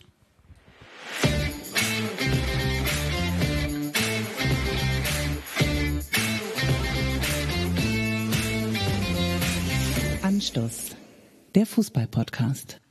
Anstoß, der Fußball-Podcast.